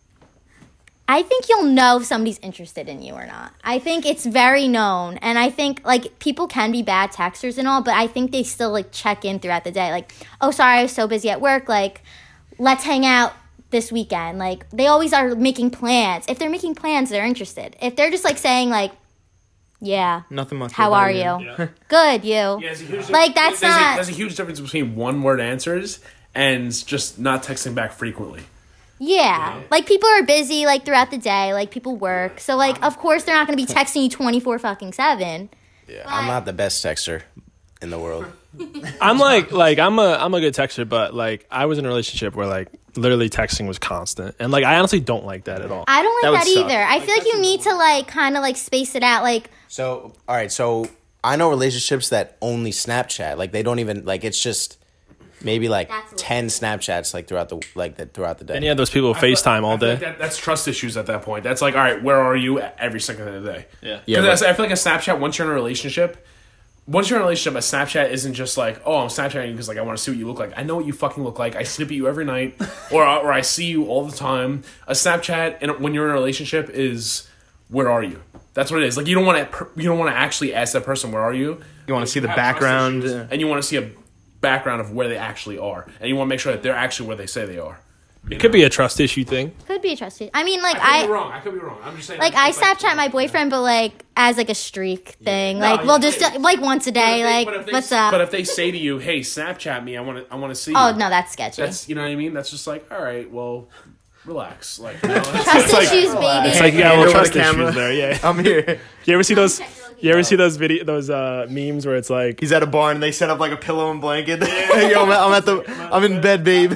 I think you'll know if somebody's interested in you or not. I think it's very known. And I think, like, people can be bad texters and all, but I think they still, like, check in throughout the day. Like, oh, sorry, I was so busy at work. Like, let's hang out this weekend. Like, they always are making plans. If they're making plans, they're interested. If they're just, like, saying, like, Yeah. Nothing much. How What are about you? Good, you. Yeah, there's a huge Like, that's there's not- A, there's a huge difference between one word answers and just not texting back frequently. Yeah. Like, people are busy, like, throughout the day. Like, people work. So, like, of course they're not going to be texting you twenty-four fucking seven. Yeah, I'm not the best texter in the world. I'm like like I'm a I'm a good texter, but like I was in a relationship where like literally texting was constant, and like I honestly don't like that at all. I don't That like would that, suck. either. I feel like you need to, like, kind of, like, space it out. Like, So, all right, so I know relationships that only Snapchat. Like they don't even like it's just maybe like That's what- ten Snapchats like throughout the like the, throughout the day. And you have those people who FaceTime all I feel day. like that, that's trust issues at that point. That's like, all right, where are you every second of the day? Yeah. Yeah, Because but- I feel like a Snapchat, once you're in a relationship, once you're in a relationship, a Snapchat isn't just like, oh, I'm Snapchatting you because like I want to see what you look like. I know what you fucking look like. I snip at you every night, or or I see you all the time. A Snapchat, and when you're in a relationship, is where are you? That's what it is. Like you don't want to you don't want to actually ask that person where are you. You want to see the have trust background. issues, uh, and you want to see a background of where they actually are, and you want to make sure that they're actually where they say they are. It could be a trust issue thing. could be a trust issue. I mean, like, I could I... be wrong. I could be wrong. I'm just saying. Like, I Snapchat my boyfriend, but, like, as, like, a streak thing. No, Like, yeah, we'll just, yeah. uh, like, once a day. Like, But if they- what's up? But if they say to you, "Hey, Snapchat me. I want to. I want to see." Oh, you. no, that's sketchy. That's you know what I mean. That's just like, all right, well, relax. Like, you know, it's- Trust like- issues, baby. It's like you got a Hand little over the trust camera. issues there. Yeah. I'm here. You ever see those? You ever see those video those uh, memes where it's like He's at a bar and they set up like a pillow and blanket. Yo, I'm at, I'm at the. I'm in bed, babe.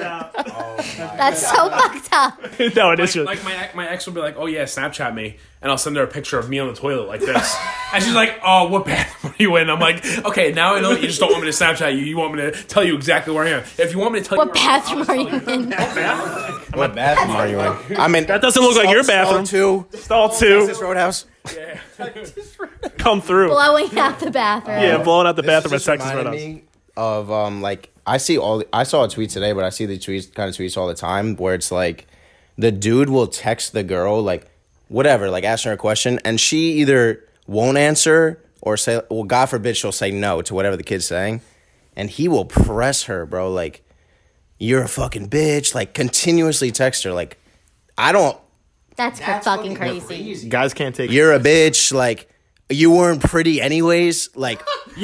That's so fucked up. no, it is like, just like my my ex will be like, "Oh yeah, Snapchat me," and I'll send her a picture of me on the toilet like this, and she's like, "Oh, what bathroom are you in?" I'm like, "Okay, now I know that you just don't want me to Snapchat you. You want me to tell you exactly where I am. If you want me to tell What you where I am, bathroom I'll are just you tell in? What bathroom are you in? I mean, that doesn't look like your bathroom. Two, Stall two, Texas Roadhouse. come through. Blowing out the bathroom. Yeah, blowing out the This bathroom at just Texas reminded Roadhouse. me of um like I see all I saw a tweet today, but I see the tweets kind of tweets all the time where it's like the dude will text the girl like whatever, like asking her a question, and she either won't answer or say, well, God forbid she'll say no to whatever the kid's saying, and he will press her, bro, like you're a fucking bitch, like continuously text her, like I don't. That's, fucking crazy. Guys can't take. You're a bitch, like you weren't pretty anyways, like.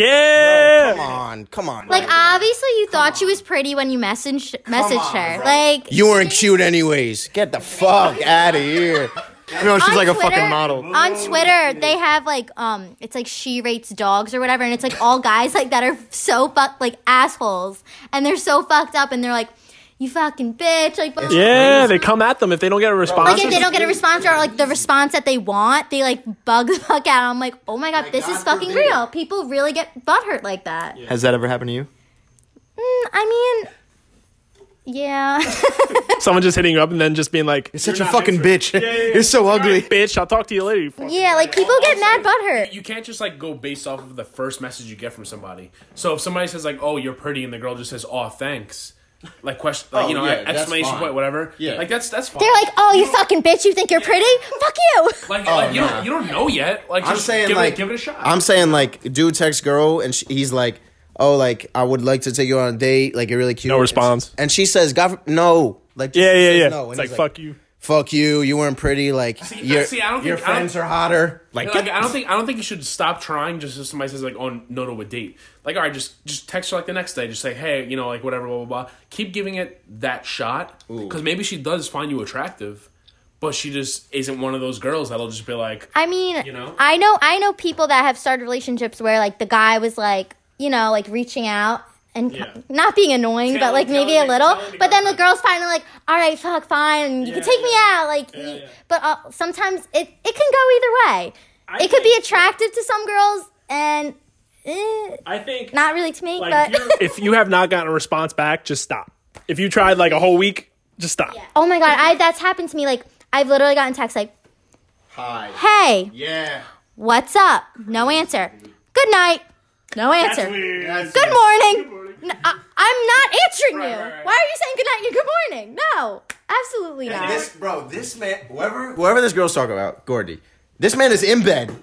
Yeah. Come on, come on. Like, obviously, you thought she was pretty when you messaged messaged her. Like, You weren't cute anyways. Get the fuck out of here. You know, she's on like a Twitter- fucking model. On Twitter, they have like um, it's like she rates dogs or whatever, and it's like all guys like that are so fucked like assholes, and they're so fucked up, and they're like, you fucking bitch, like blah, blah, Yeah, they come at them if they don't get a response. Like if they don't get a response or like the response that they want, they like bug the fuck out. I'm like, oh my god, this is fucking real. People really get butthurt like that. Has that ever happened to you? Mm, I mean, yeah. Someone just hitting you up and then just being like, You're such a fucking bitch. You're so ugly. bitch, I'll talk to you later. Yeah, like people get mad butthurt. You can't just like go based off of the first message you get from somebody. So if somebody says like, "Oh, you're pretty," and the girl just says, "Oh, thanks," like question, like, Oh, you know, yeah, that's exclamation fine. point, whatever. Yeah. like that's that's fine. They're like, oh, you fucking bitch, you think you're pretty? Fuck you. like, Oh, like you nah. don't you don't know yet. Like I'm just saying give like it, give it a shot. I'm saying like dude texts girl and she, he's like, oh, like I would like to take you on a date. Like you're really cute. No response. And she says, God, no. Like just Yeah, yeah, says yeah. No. And It's like, he's fuck you. Fuck you. You weren't pretty. Like your see, I don't your think- I don't- friends are hotter. Like, Like, I don't think I don't think you should stop trying just if somebody says like, "Oh, no to a date." Like, all right, just just text her like the next day. Just say, "Hey, you know, like whatever, blah blah blah." Keep giving it that shot because maybe she does find you attractive, but she just isn't one of those girls that'll just be like, I mean, You know? I know I know people that have started relationships where like the guy was like, you know, like reaching out and Yeah. not being annoying, but like Telling- maybe a telling- little. telling the But then the girlfriend. girl's finally like, all right, fuck, fine, you Yeah, can take me yeah. out, like. Yeah, yeah. But uh, sometimes it it can go either way. I it could be think- attractive to some girls and eh, I think not really to me. like, but if, you're- if you have not gotten a response back, just stop. If you tried like a whole week, just stop. oh my god, I that's happened to me. Like I've literally gotten texts like, hi. hey, Yeah. what's up? No answer. Good night. No answer. Weird. Good morning. No, I, I'm not answering you. Why are you saying good night and good morning? No, absolutely not. This bro, this man, whoever whoever this girl's talking about, Gordy. This man is in bed.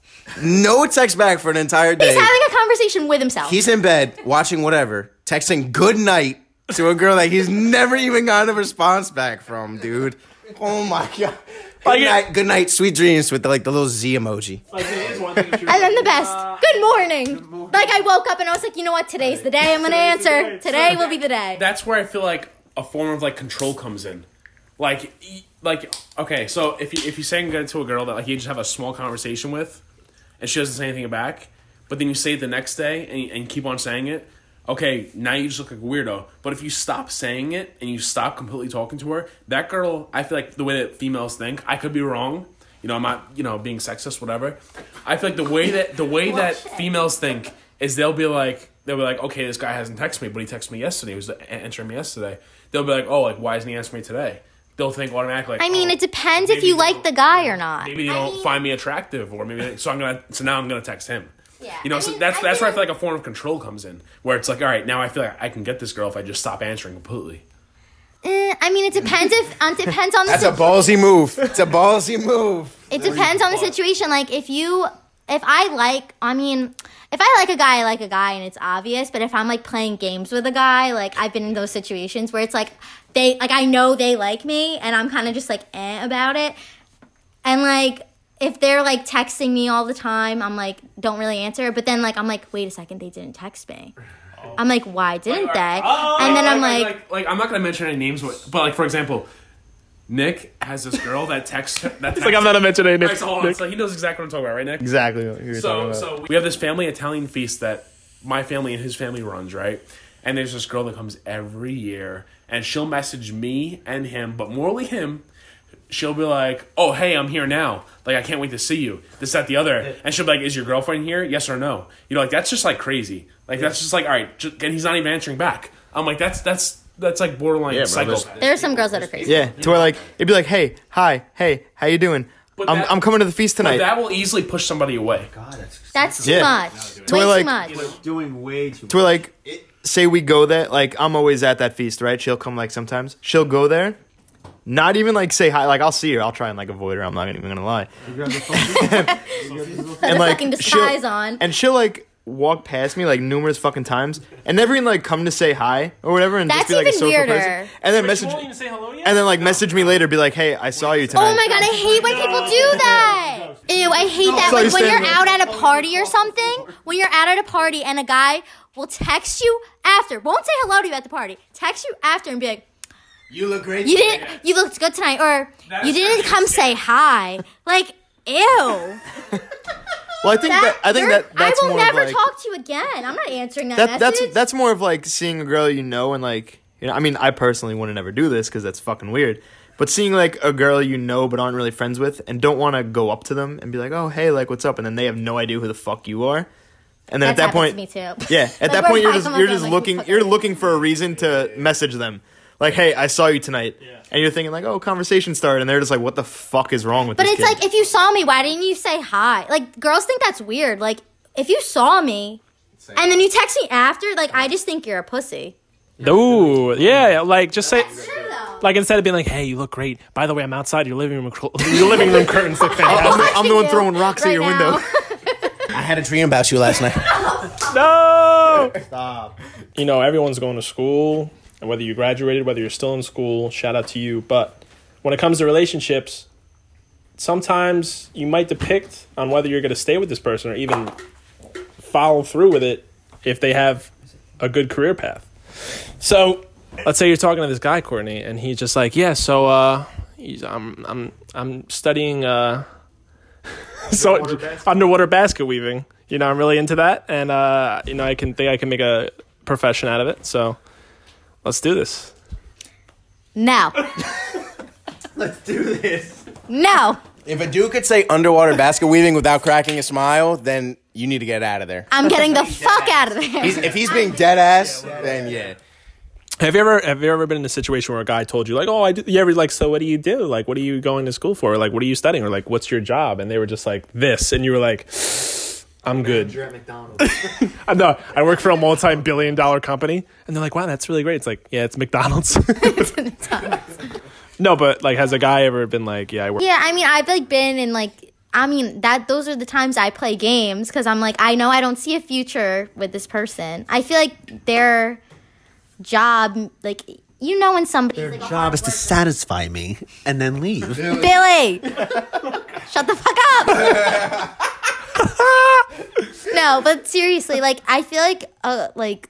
No text back for an entire day. He's having a conversation with himself. He's in bed watching whatever, texting good night to a girl that he's never even gotten a response back from, dude. Oh my god. Good Like it- night, good night, sweet dreams with the, like the little Z emoji. Like it is one And then the best. Good morning. Like I woke up and I was like, you know what? Today's the day I'm gonna answer. Today will be the day. That's where I feel like a form of like control comes in. Like, e- like okay, so if you if you say to a girl that like you just have a small conversation with, and she doesn't say anything back, but then you say it the next day and you, and you keep on saying it. Okay, now you just look like a weirdo. But if you stop saying it and you stop completely talking to her, that girl, I feel like the way that females think, I could be wrong. You know, I'm not, you know, being sexist, whatever. I feel like the way that the way that females think is they'll be like, they'll be like, okay, this guy hasn't texted me, but he texted me yesterday. He was answering me yesterday. They'll be like, oh, like why isn't he answering me today? They'll think automatically. Like, I mean, oh, it depends if you like the guy or not. Maybe they I don't mean, find me attractive, or maybe so I'm gonna. So now I'm gonna text him. Yeah. You know, I so mean, that's I that's feel where I feel like- like a form of control comes in, where it's like, all right, now I feel like I can get this girl if I just stop answering completely. Eh, I mean, it depends if it depends on the. That's a situ- ballsy move. It's a ballsy move. It depends on the situation. Like if you, if I like, I mean, if I like a guy, I like a guy, and it's obvious. But if I'm like playing games with a guy, like I've been in those situations where it's like they, like I know they like me, and I'm kind of just like eh about it, and like. If they're like texting me all the time, I'm like, don't really answer. But then like I'm like, wait a second, they didn't text me. Oh. I'm like, why didn't Like, they? oh, and then like, I'm like, like, like, like, I'm not gonna mention any names, but but, like for example, Nick has this girl that texts. That texts It's like I'm not mentioning All Nick. right, so hold on. Nick. So he knows exactly what I'm talking about, right, Nick? Exactly what you were So, talking about. so we have this family Italian feast that my family and his family runs, right? And there's this girl that comes every year, and she'll message me and him, but morely him. She'll be like, "Oh, hey, I'm here now. Like, I can't wait to see you. This, that, the other." And she'll be like, "Is your girlfriend here? Yes or no?" You know, like that's just like crazy. Like that's just like, all right, just, and he's not even answering back. I'm like, that's that's that's like borderline Yeah, bro, psychopath. there are some girls that are crazy. Yeah, to where like it'd be like, hey, hi, hey, how you doing? But I'm that- I'm coming to the feast But tonight. that will easily push somebody away. God, that's That's too Yeah. much. To Way where, too like- much. doing way too to where like, say we go there, like I'm always at that feast, right? She'll come like sometimes. She'll go there, not even like say hi. Like I'll see her, I'll try and like avoid her. I'm not even gonna lie. Put And a like fucking she'll- disguise on. and she'll like walk past me like numerous fucking times, and never even like come to say hi or whatever, and That's just be like a even social weirder. person, and then message, even say hello yet? and then like message me later, be like, hey, I saw you tonight. Oh my god, I hate when people do that. Ew, I hate that. So Like you when you're stand there- out at a party or something, when you're out at a party and a guy will text you after, won't say hello to you at the party, text you after and be like, You look great. you didn't, you looked good tonight, or you didn't come say hi. Like, ew. Well, I think that, I think you're- that that's I will more never of like, talk to you again. I'm not answering that, that message. that's that's more of like seeing a girl you know and like you know. I mean, I personally wouldn't ever do this because that's fucking weird. But seeing like a girl you know but aren't really friends with and don't want to go up to them and be like, oh hey, like what's up, and then they have no idea who the fuck you are, and then That's at that point, happened to me too. yeah, at Like, that we're point you're by just someone's you're house, just like, looking fuck you're it. looking for a reason to message them. Like, hey, I saw you tonight, and you're thinking like, oh, conversation started, and they're just like, what the fuck is wrong with But this it's kid? like, if you saw me, why didn't you say hi? Like, girls think that's weird. Like, if you saw me and then you text me after, like, I just think you're a pussy. Ooh, yeah, like just say, That's true, though. like instead of being like, "Hey, you look great." By the way, I'm outside. Your living room, your living room curtains look fantastic. I'm the one You throwing rocks at right your now. window. I had a dream about you last night. No. Stop. You know, everyone's going to school, and whether you graduated, whether you're still in school, shout out to you. But when it comes to relationships, sometimes you might depict on whether you're going to stay with this person or even follow through with it if they have a good career path. So let's say you're talking to this guy, Courtney, and he's just like, yeah, so uh, he's, I'm I'm I'm studying uh, so Underwater basket. underwater basket weaving. You know, I'm really into that, and uh, you know, I can think I can make a profession out of it. So let's do this. No. Let's do this. No. If a dude could say underwater basket weaving without cracking a smile, then you need to get out of there. I'm getting the fuck out of there. He's, if he's being dead ass, then yeah. Have you ever have you ever been in a situation where a guy told you like, oh, I do, you ever like, so what do you do? Like, what are you going to school for? Or, like, what are you studying? Or like, what's your job? And they were just like this, and you were like, I'm good. You're at McDonald's. I know. I work for a multi-billion dollar company, and they're like, wow, that's really great. It's like, yeah, it's McDonald's. No, but like, has a guy ever been like, yeah, I work? Yeah, I mean, I've like been in like, I mean, that those are the times I play games because I'm like, I know I don't see a future with this person. I feel like their job, like, you know, when somebody's Their like, a job hard is to worker- satisfy me and then leave. Billy, shut the fuck up. No, but seriously, like I feel like uh like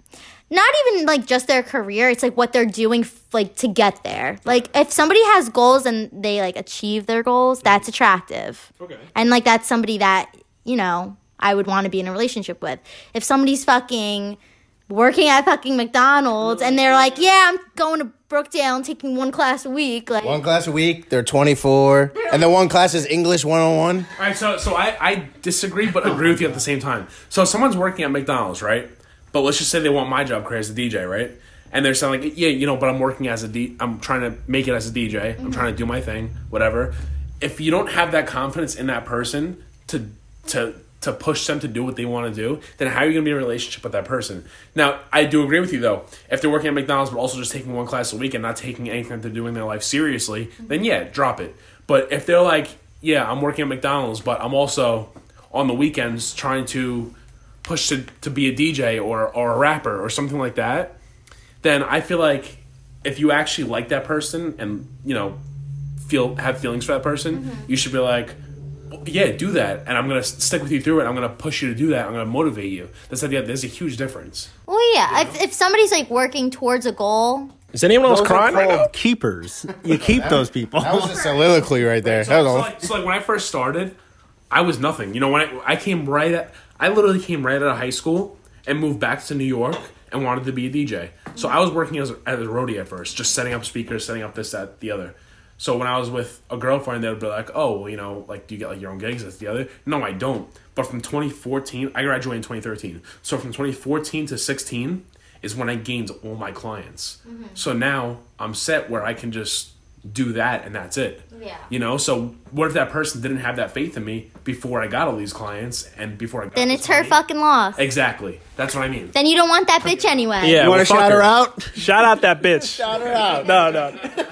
not even like just their career, it's like what they're doing f- like to get there. Like if somebody has goals and they like achieve their goals, that's attractive. Okay. And like that's somebody that, you know, I would want to be in a relationship with. If somebody's fucking working at fucking McDonald's and they're like, yeah, I'm going to Brookdale and taking one class a week. Like One class a week, they're twenty-four. And the one class is English one oh one. All right, so so I, I disagree, but agree with you at the same time. So someone's working at McDonald's, right? But let's just say they want my job career as a D J, right? And they're saying like, yeah, you know, but I'm working as a D. I'm trying to make it as a D J. I'm trying to do my thing, whatever. If you don't have that confidence in that person to to to push them to do what they want to do, then how are you going to be in a relationship with that person? Now, I do agree with you, though. If they're working at McDonald's but also just taking one class a week and not taking anything they're doing in their life seriously, then yeah, drop it. But if they're like, yeah, I'm working at McDonald's, but I'm also on the weekends trying to push to, to be a D J or, or a rapper or something like that, then I feel like if you actually like that person and, you know, feel have feelings for that person, mm-hmm. you should be like, yeah, do that, and I'm gonna stick with you through it. I'm gonna push you to do that. I'm gonna motivate you. That's yeah, there's a huge difference. Well, yeah, if, if somebody's like working towards a goal. Is anyone else Those crying are right now? called keepers. You keep those people. That was a soliloquy right there. So, That was so, all. like, so like when I first started, I was nothing. You know, when I, I came right at, I literally came right out of high school and moved back to New York and wanted to be a D J. So I was working as a, as a roadie at first, just setting up speakers, setting up this, that, the other. So when I was with a girlfriend, they would be like, oh, well, you know, like, do you get, like, your own gigs? That's the other. No, I don't. But from twenty fourteen, I graduated in twenty thirteen. So from twenty fourteen to sixteen is when I gained all my clients. Mm-hmm. So now I'm set where I can just do that and that's it. Yeah. You know, so what if that person didn't have that faith in me before I got all these clients and before I got Then this it's her money? Fucking loss. Exactly. That's what I mean. Then you don't want that bitch anyway. Yeah, You want well, to shout fuck her out? Shout out that bitch. Shout her out. No, no,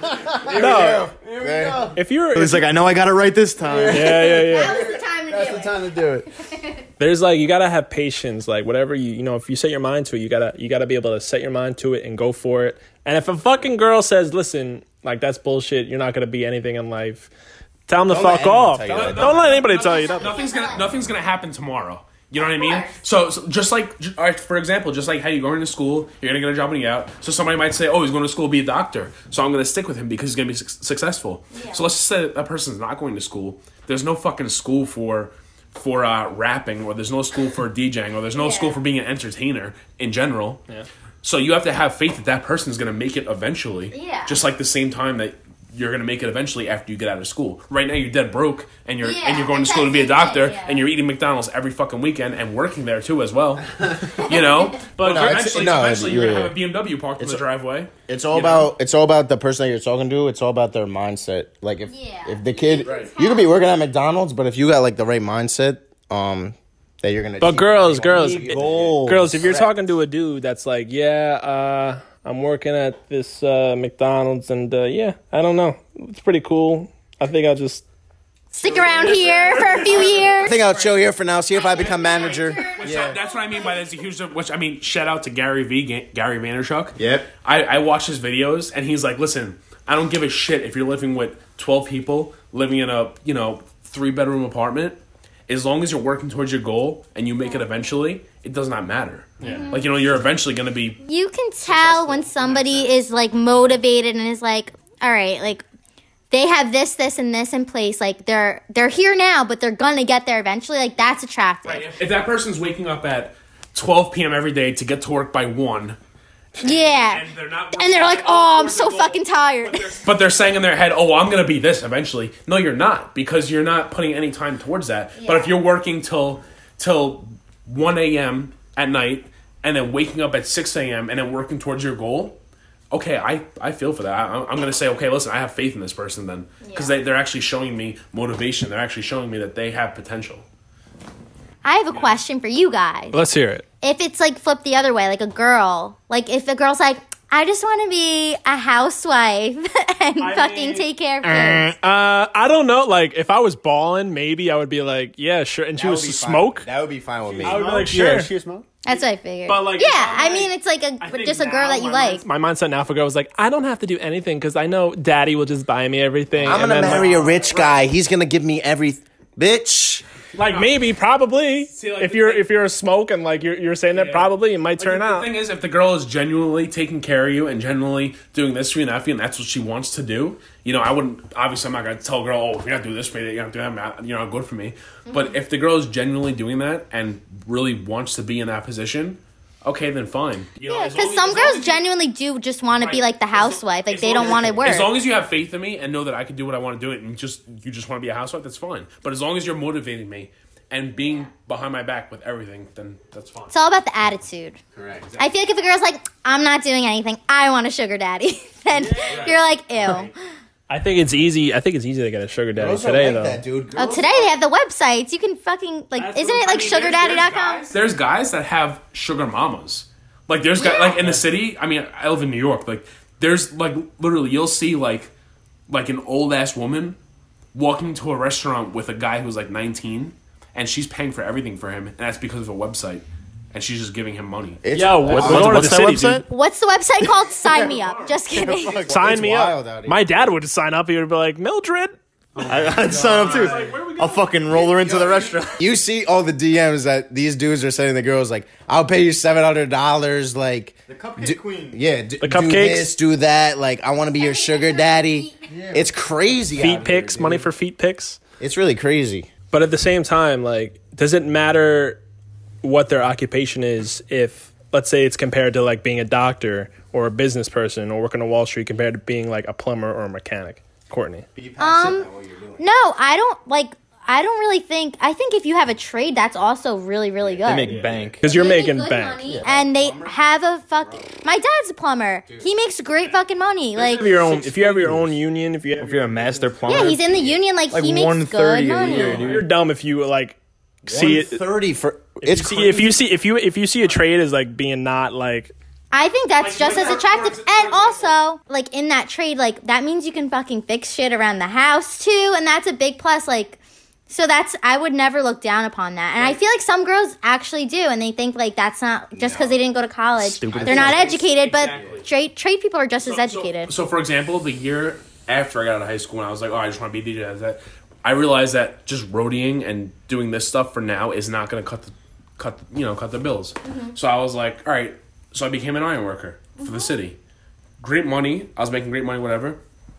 no. There. If you're, He's like, I know I got it right this time. yeah, yeah, yeah. That was the time to That's do the it. time to do it. There's like you gotta have patience. Like whatever you you know, if you set your mind to it, you gotta you gotta be able to set your mind to it and go for it. And if a fucking girl says, "Listen, like that's bullshit. You're not gonna be anything in life," tell them to Don't let fuck anyone off. tell you Don't, that. don't let anybody tell you that. Nothing's gonna nothing's gonna happen tomorrow. You know what I mean? So, so just like, j- all right, for example, just like how you're going to school, you're gonna get a job when you get out. So somebody might say, "Oh, he's going to school to be a doctor," so I'm gonna stick with him because he's gonna be su- successful. Yeah. So let's just say that, that person's not going to school. There's no fucking school for for uh, rapping, or there's no school for DJing, or there's no Yeah. school for being an entertainer in general. Yeah. So you have to have faith that that person's gonna make it eventually. Yeah. Just like the same time that you're gonna make it eventually after you get out of school. Right now you're dead broke and you're Yeah, and you're going to that's school to be a the thing, doctor yeah. and you're eating McDonald's every fucking weekend and working there too as well. You know? But No, it's- eventually, no, eventually you're yeah. gonna have a B M W parked in the driveway. It's all You know? about it's all about the person that you're talking to. It's all about their mindset. Like if Yeah. if the kid, Right. you could be working at McDonald's, but if you got like the right mindset, um, that you're gonna. But achieve girls, what you wanna girls, achieve. Goals. girls, if you're talking to a dude that's like, yeah, uh, I'm working at this uh, McDonald's, and uh, yeah, I don't know, it's pretty cool. I think I'll just Stick around here for a few I years. think I'll chill here for now. See if I become manager. Which I- that's what I mean by that's a huge. Which I mean, shout out to Gary V, Ga- Gary Vaynerchuk. Yep. I, I watch his videos and he's like, listen, I don't give a shit if you're living with twelve people, living in a you know three bedroom apartment. As long as you're working towards your goal and you make it eventually, it does not matter. Yeah. Like you know, you're eventually gonna be. You can tell when somebody is like motivated and is like, all right, like they have this, this, and this in place. Like they're they're here now, but they're gonna get there eventually. Like that's attractive. Right. If that person's waking up at twelve p.m. every day to get to work by one, Yeah. and they're not, And they're like, oh, I'm towards so their goal, fucking tired. But they're, but they're saying in their head, oh, I'm going to be this eventually. No, you're not, because you're not putting any time towards that. But if Yeah. you're working till till one a.m. at night and then waking up at six a.m. and then working towards your goal, okay, I, I feel for that. I, I'm going to say, okay, listen, I have faith in this person then. Because Yeah. they, they're actually showing me motivation. They're actually showing me that they have potential. I have a question for you guys. let's hear it. If it's like flipped the other way, like a girl, like if a girl's like, I just want to be a housewife and fucking take care of kids. Uh, I don't know. Like, if I was balling, maybe I would be like, yeah, sure. And she was to smoke. That would be fine with me. I would be like, Yeah, sure. she smoke. That's what I figured. But, like, yeah, if I'm, I like- mean, it's like a I think just a girl now that you my like. My mindset now for girl was like, I don't have to do anything because I know daddy will just buy me everything. I'm And gonna then, marry like, a rich guy. He's gonna give me every bitch. Like maybe, probably. See, like, if the you're thing- if you're a smoke and like you're you're saying that Yeah. probably it might Like, turn the out. thing is, if the girl is genuinely taking care of you and genuinely doing this for you and that for you, and that's what she wants to do, you know, I wouldn't. Obviously, I'm not gonna tell a girl, "Oh, if you're not doing this for me, you're not doing that. You're not good for me." But if the girl is genuinely doing that and really wants to be in that position, okay, then fine. You know, Yeah, as because long as- some as long girls as you- genuinely do just want to be Right. like the As lo- housewife. Like as they long don't as- want to work. As long as you have faith in me and know that I can do what I want to do it, and just you just want to be a housewife, that's fine. But as long as you're motivating me and being behind my back with everything, then that's fine. It's all about the attitude. Correct. I feel like if a girl's like, I'm not doing anything, I want a sugar daddy, then you're like, ew. I think it's easy. I think it's easy to get a sugar daddy Girls are today, like though. that, dude. Oh, Girls today they have the websites. You can fucking, like, That's isn't what- it like I mean, sugar there's- daddy there's dot com? guys- There's guys that have sugar mamas. Like there's guys like in the city. I mean, I live in New York. Like there's like literally you'll see like like an old ass woman walking to a restaurant with a guy who's like nineteen, and she's paying for everything for him, and that's because of a website, and she's just giving him money. It's Yo, what's, wild. going on in What's the that city, website? dude? What's the website called? Sign me up. Just kidding. Sign It's me wild up. out here. My dad would sign up. He would be like, Mildred. I, I'd sign up too. I'll fucking roll her into the restaurant. You see all the D Ms that these dudes are sending the girls like, "I'll pay you seven hundred dollars." Like The Cupcake do- Queen. Yeah, d- The do cupcakes? this, do that. Like, I want to be your sugar daddy. It's crazy. out Feet here, pics, dude. money for feet pics. It's really crazy. But at the same time, like, does it matter what their occupation is if, let's say, it's compared to like being a doctor or a business person or working on Wall Street compared to being like a plumber or a mechanic? Courtney. Um, no, I don't, like, I don't really think, I think if you have a trade, that's also really, really good. They make bank. Because you're They make making good bank. money, and they have a fuck. My dad's a plumber. He makes great fucking money. Like, If you have your own, if you have your own union, if you have If you're a master plumber, yeah, he's in the union. Like, Like he makes one good thirty a money. year, dude. you're dumb if you like see it. thirty for If it's you see, crazy. if you see if you if you see a trade as like being not like I think that's Like, just you as know, attractive. for- for And example- also, like, in that trade, like, that means you can fucking fix shit around the house, too. And that's a big plus. Like, so that's, I would never look down upon that. And I feel like some girls actually do. And they think, like, that's not just because they didn't go to college. Stupid. They're not educated, but Exactly. trade, trade people are just as So- educated. So, so for example, the year after I got out of high school, and I was like, oh, I just want to be a D J. That I realized that just roadieing and doing this stuff for now is not going to cut the cut the, you know cut the bills. So I was like, all right. So I became an iron worker for the city. Great money. I was making great money. Whatever.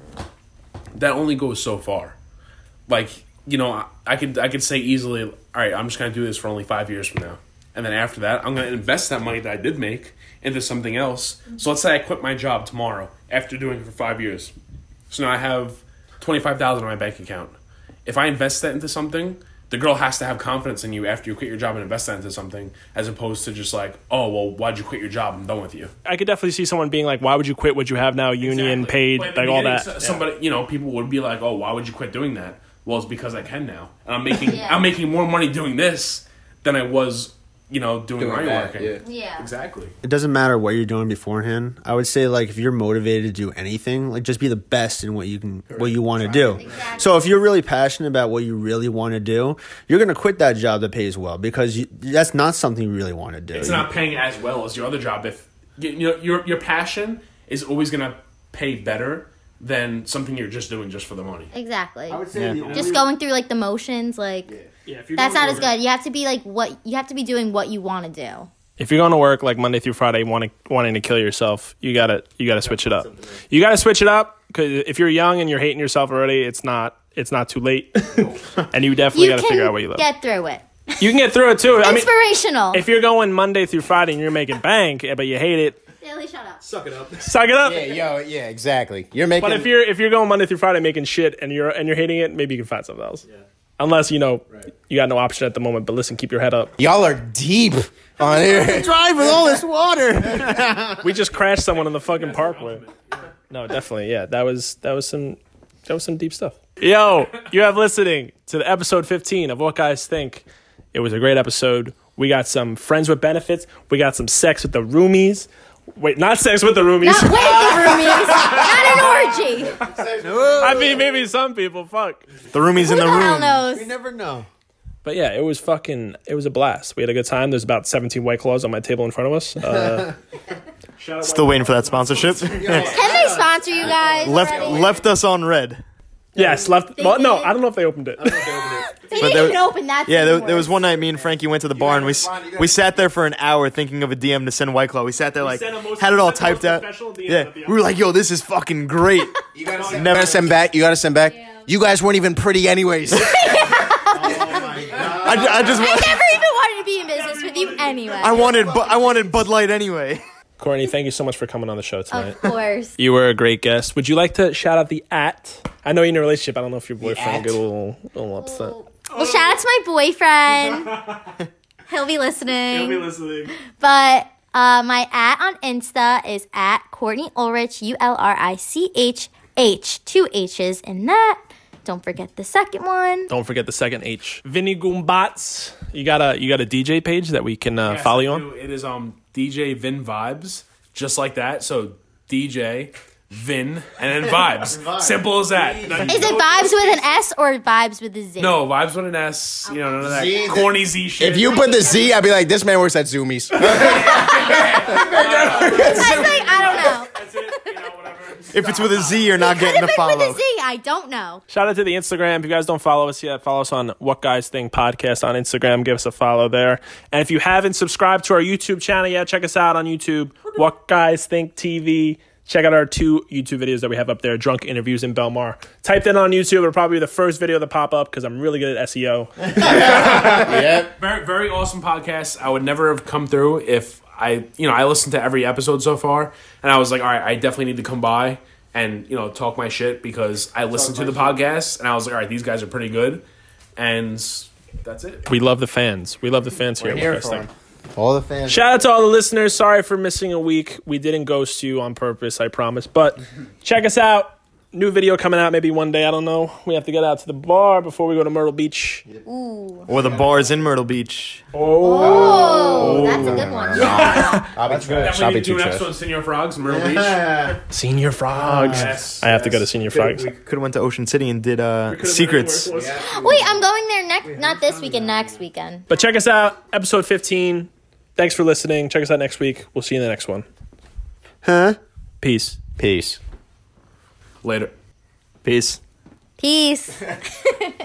That only goes so far. Like you know, I, I could I could say easily, all right, I'm just going to do this for only five years from now, and then after that, I'm going to invest that money that I did make into something else. So let's say I quit my job tomorrow after doing it for five years. So now I have twenty-five thousand dollars in my bank account. If I invest that into something, the girl has to have confidence in you after you quit your job and invest that into something, as opposed to just like, oh, well, why'd you quit your job? I'm done with you. I could definitely see someone being like, why would you quit what you have now, union Exactly. paid, But at the like all beginning, that. so- Somebody, you know, people would be like, oh, why would you quit doing that? Well, it's because I can now. And I'm making Yeah. I'm making more money doing this than I was, you know, doing, Doing iron that, working. yeah. Yeah. Exactly. It doesn't matter what you're doing beforehand. I would say like if you're motivated to do anything, like just be the best in what you can what you want to do. Exactly. So if you're really passionate about what you really want to do, you're going to quit that job that pays well because you, that's not something you really want to do. It's not paying as well as your other job. If you you know your your passion is always gonna pay better than something you're just doing just for the money. Exactly. say Yeah. Just going through, like, the motions, like, Yeah, if you're that's going not to as work- good. You have to be, like, what, you have to be doing what you want to do. If you're going to work like Monday through Friday, wanting wanting to kill yourself, you gotta you gotta switch it up. You gotta switch it up because if you're young and you're hating yourself already, it's not it's not too late, and you definitely You gotta figure out what you can love. get through it. You can get through it too. I mean, Inspirational. if you're going Monday through Friday and you're making bank, but you hate it, Silly, shut up. suck it up. Yeah, yo, yeah, exactly. You're making. But if you're if you're going Monday through Friday making shit and you're and you're hating it, maybe you can find something else. Unless you know you got no option at the moment. But listen, keep your head up. y'all are deep on here. drive with all this water. We just crashed someone on the fucking parkway. No, definitely, yeah. That was that was some that was some deep stuff. Yo, you have listening to the episode fifteen of What Guys Think. It was a great episode. We got some friends with benefits. We got some sex with the roomies. Wait, not sex with the roomies. Not with the roomies. Not an orgy. I mean, maybe some people. Fuck. The roomie's in Who the the hell room. knows? You never know. But yeah, it was fucking. It was a blast. We had a good time. There's about seventeen White Claws on my table in front of us. Uh, Still waiting for that sponsorship. Can they sponsor you guys? left already? left us on red. yes, left. They Well, no, did? I don't know if they opened it. Did They But didn't there- even open that. Yeah, there, thing there was worse. one night me and Frankie went to the bar and we s- we sat there for an hour thinking of a D M to send White Claw. We sat there like sent a most- had it all we sent typed the most out. professional D M Yeah, at the we were like, "Yo, this is fucking great." You gotta send back. You gotta send back. You guys weren't even pretty, anyways. I, ju- I just I wa- never even wanted to be in business with you anyway. I wanted Bu- I wanted Bud Light anyway. Courtney, thank you so much for coming on the show tonight. Of course. You were a great guest. Would you like to shout out the at? I know you're in a relationship. I don't know if your boyfriend at? will get a little, little upset. Well, shout out to my boyfriend. He'll be listening. listening. But uh, my at on Insta is at Courtney Ulrich, U L R I C H H, two H's in that. Don't forget the second one. Don't forget the second H. Vinny Goombats. You got a you got a D J page that we can uh, Yes, follow I you on? do. It is um D J Vin Vibes, just like that. So D J Vin and then Vibes. Simple as that. Is it vibes with an S or vibes with a Z? No, Vibes with an S. You know, none of that Z- corny Z shit. If you put the Z, I'd be like, this man works at Zoomies. I was like, I don't know. That's it. You know, whatever. If it's with a Z, you're not getting If the it's with follow. a Z, I don't know. Shout out to the Instagram. If you guys don't follow us yet, follow us on What Guys Think Podcast on Instagram. Give us a follow there. And if you haven't subscribed to our YouTube channel yet, check us out on YouTube. What Guys Think T V. Check out our two YouTube videos that we have up there, Drunk Interviews in Belmar. Type that on YouTube. It'll probably be the first video to pop up because I'm really good at S E O. Yep. Very, very awesome podcast. I would never have come through if I, you know, I listened to every episode so far, and I was like, all right, I definitely need to come by and, you know, talk my shit because I listened to the podcast, and I was like, all right, these guys are pretty good, and that's it. We love the fans. We love the fans here. at here What Guys for Think. 'em. All the fans. Shout out to all the listeners. Sorry for missing a week. We didn't ghost you on purpose, I promise. But check us out. New video coming out maybe one day. I don't know. We have to get out to the bar before we go to Myrtle Beach. Or the bars in Myrtle Beach. Oh, that's a good one. I'll be trash. I'll Definitely be do too an trash. episode of Senior Frogs, Myrtle Beach. Senior Frogs. Yes, I have to go to yes. Senior Frogs. We could have went to Ocean City and did uh, secrets. Wait, I'm going there next, not this weekend, next weekend. But check us out. Episode fifteen. Thanks for listening. Check us out next week. We'll see you in the next one. Huh? Peace. Peace. Later. Peace. Peace.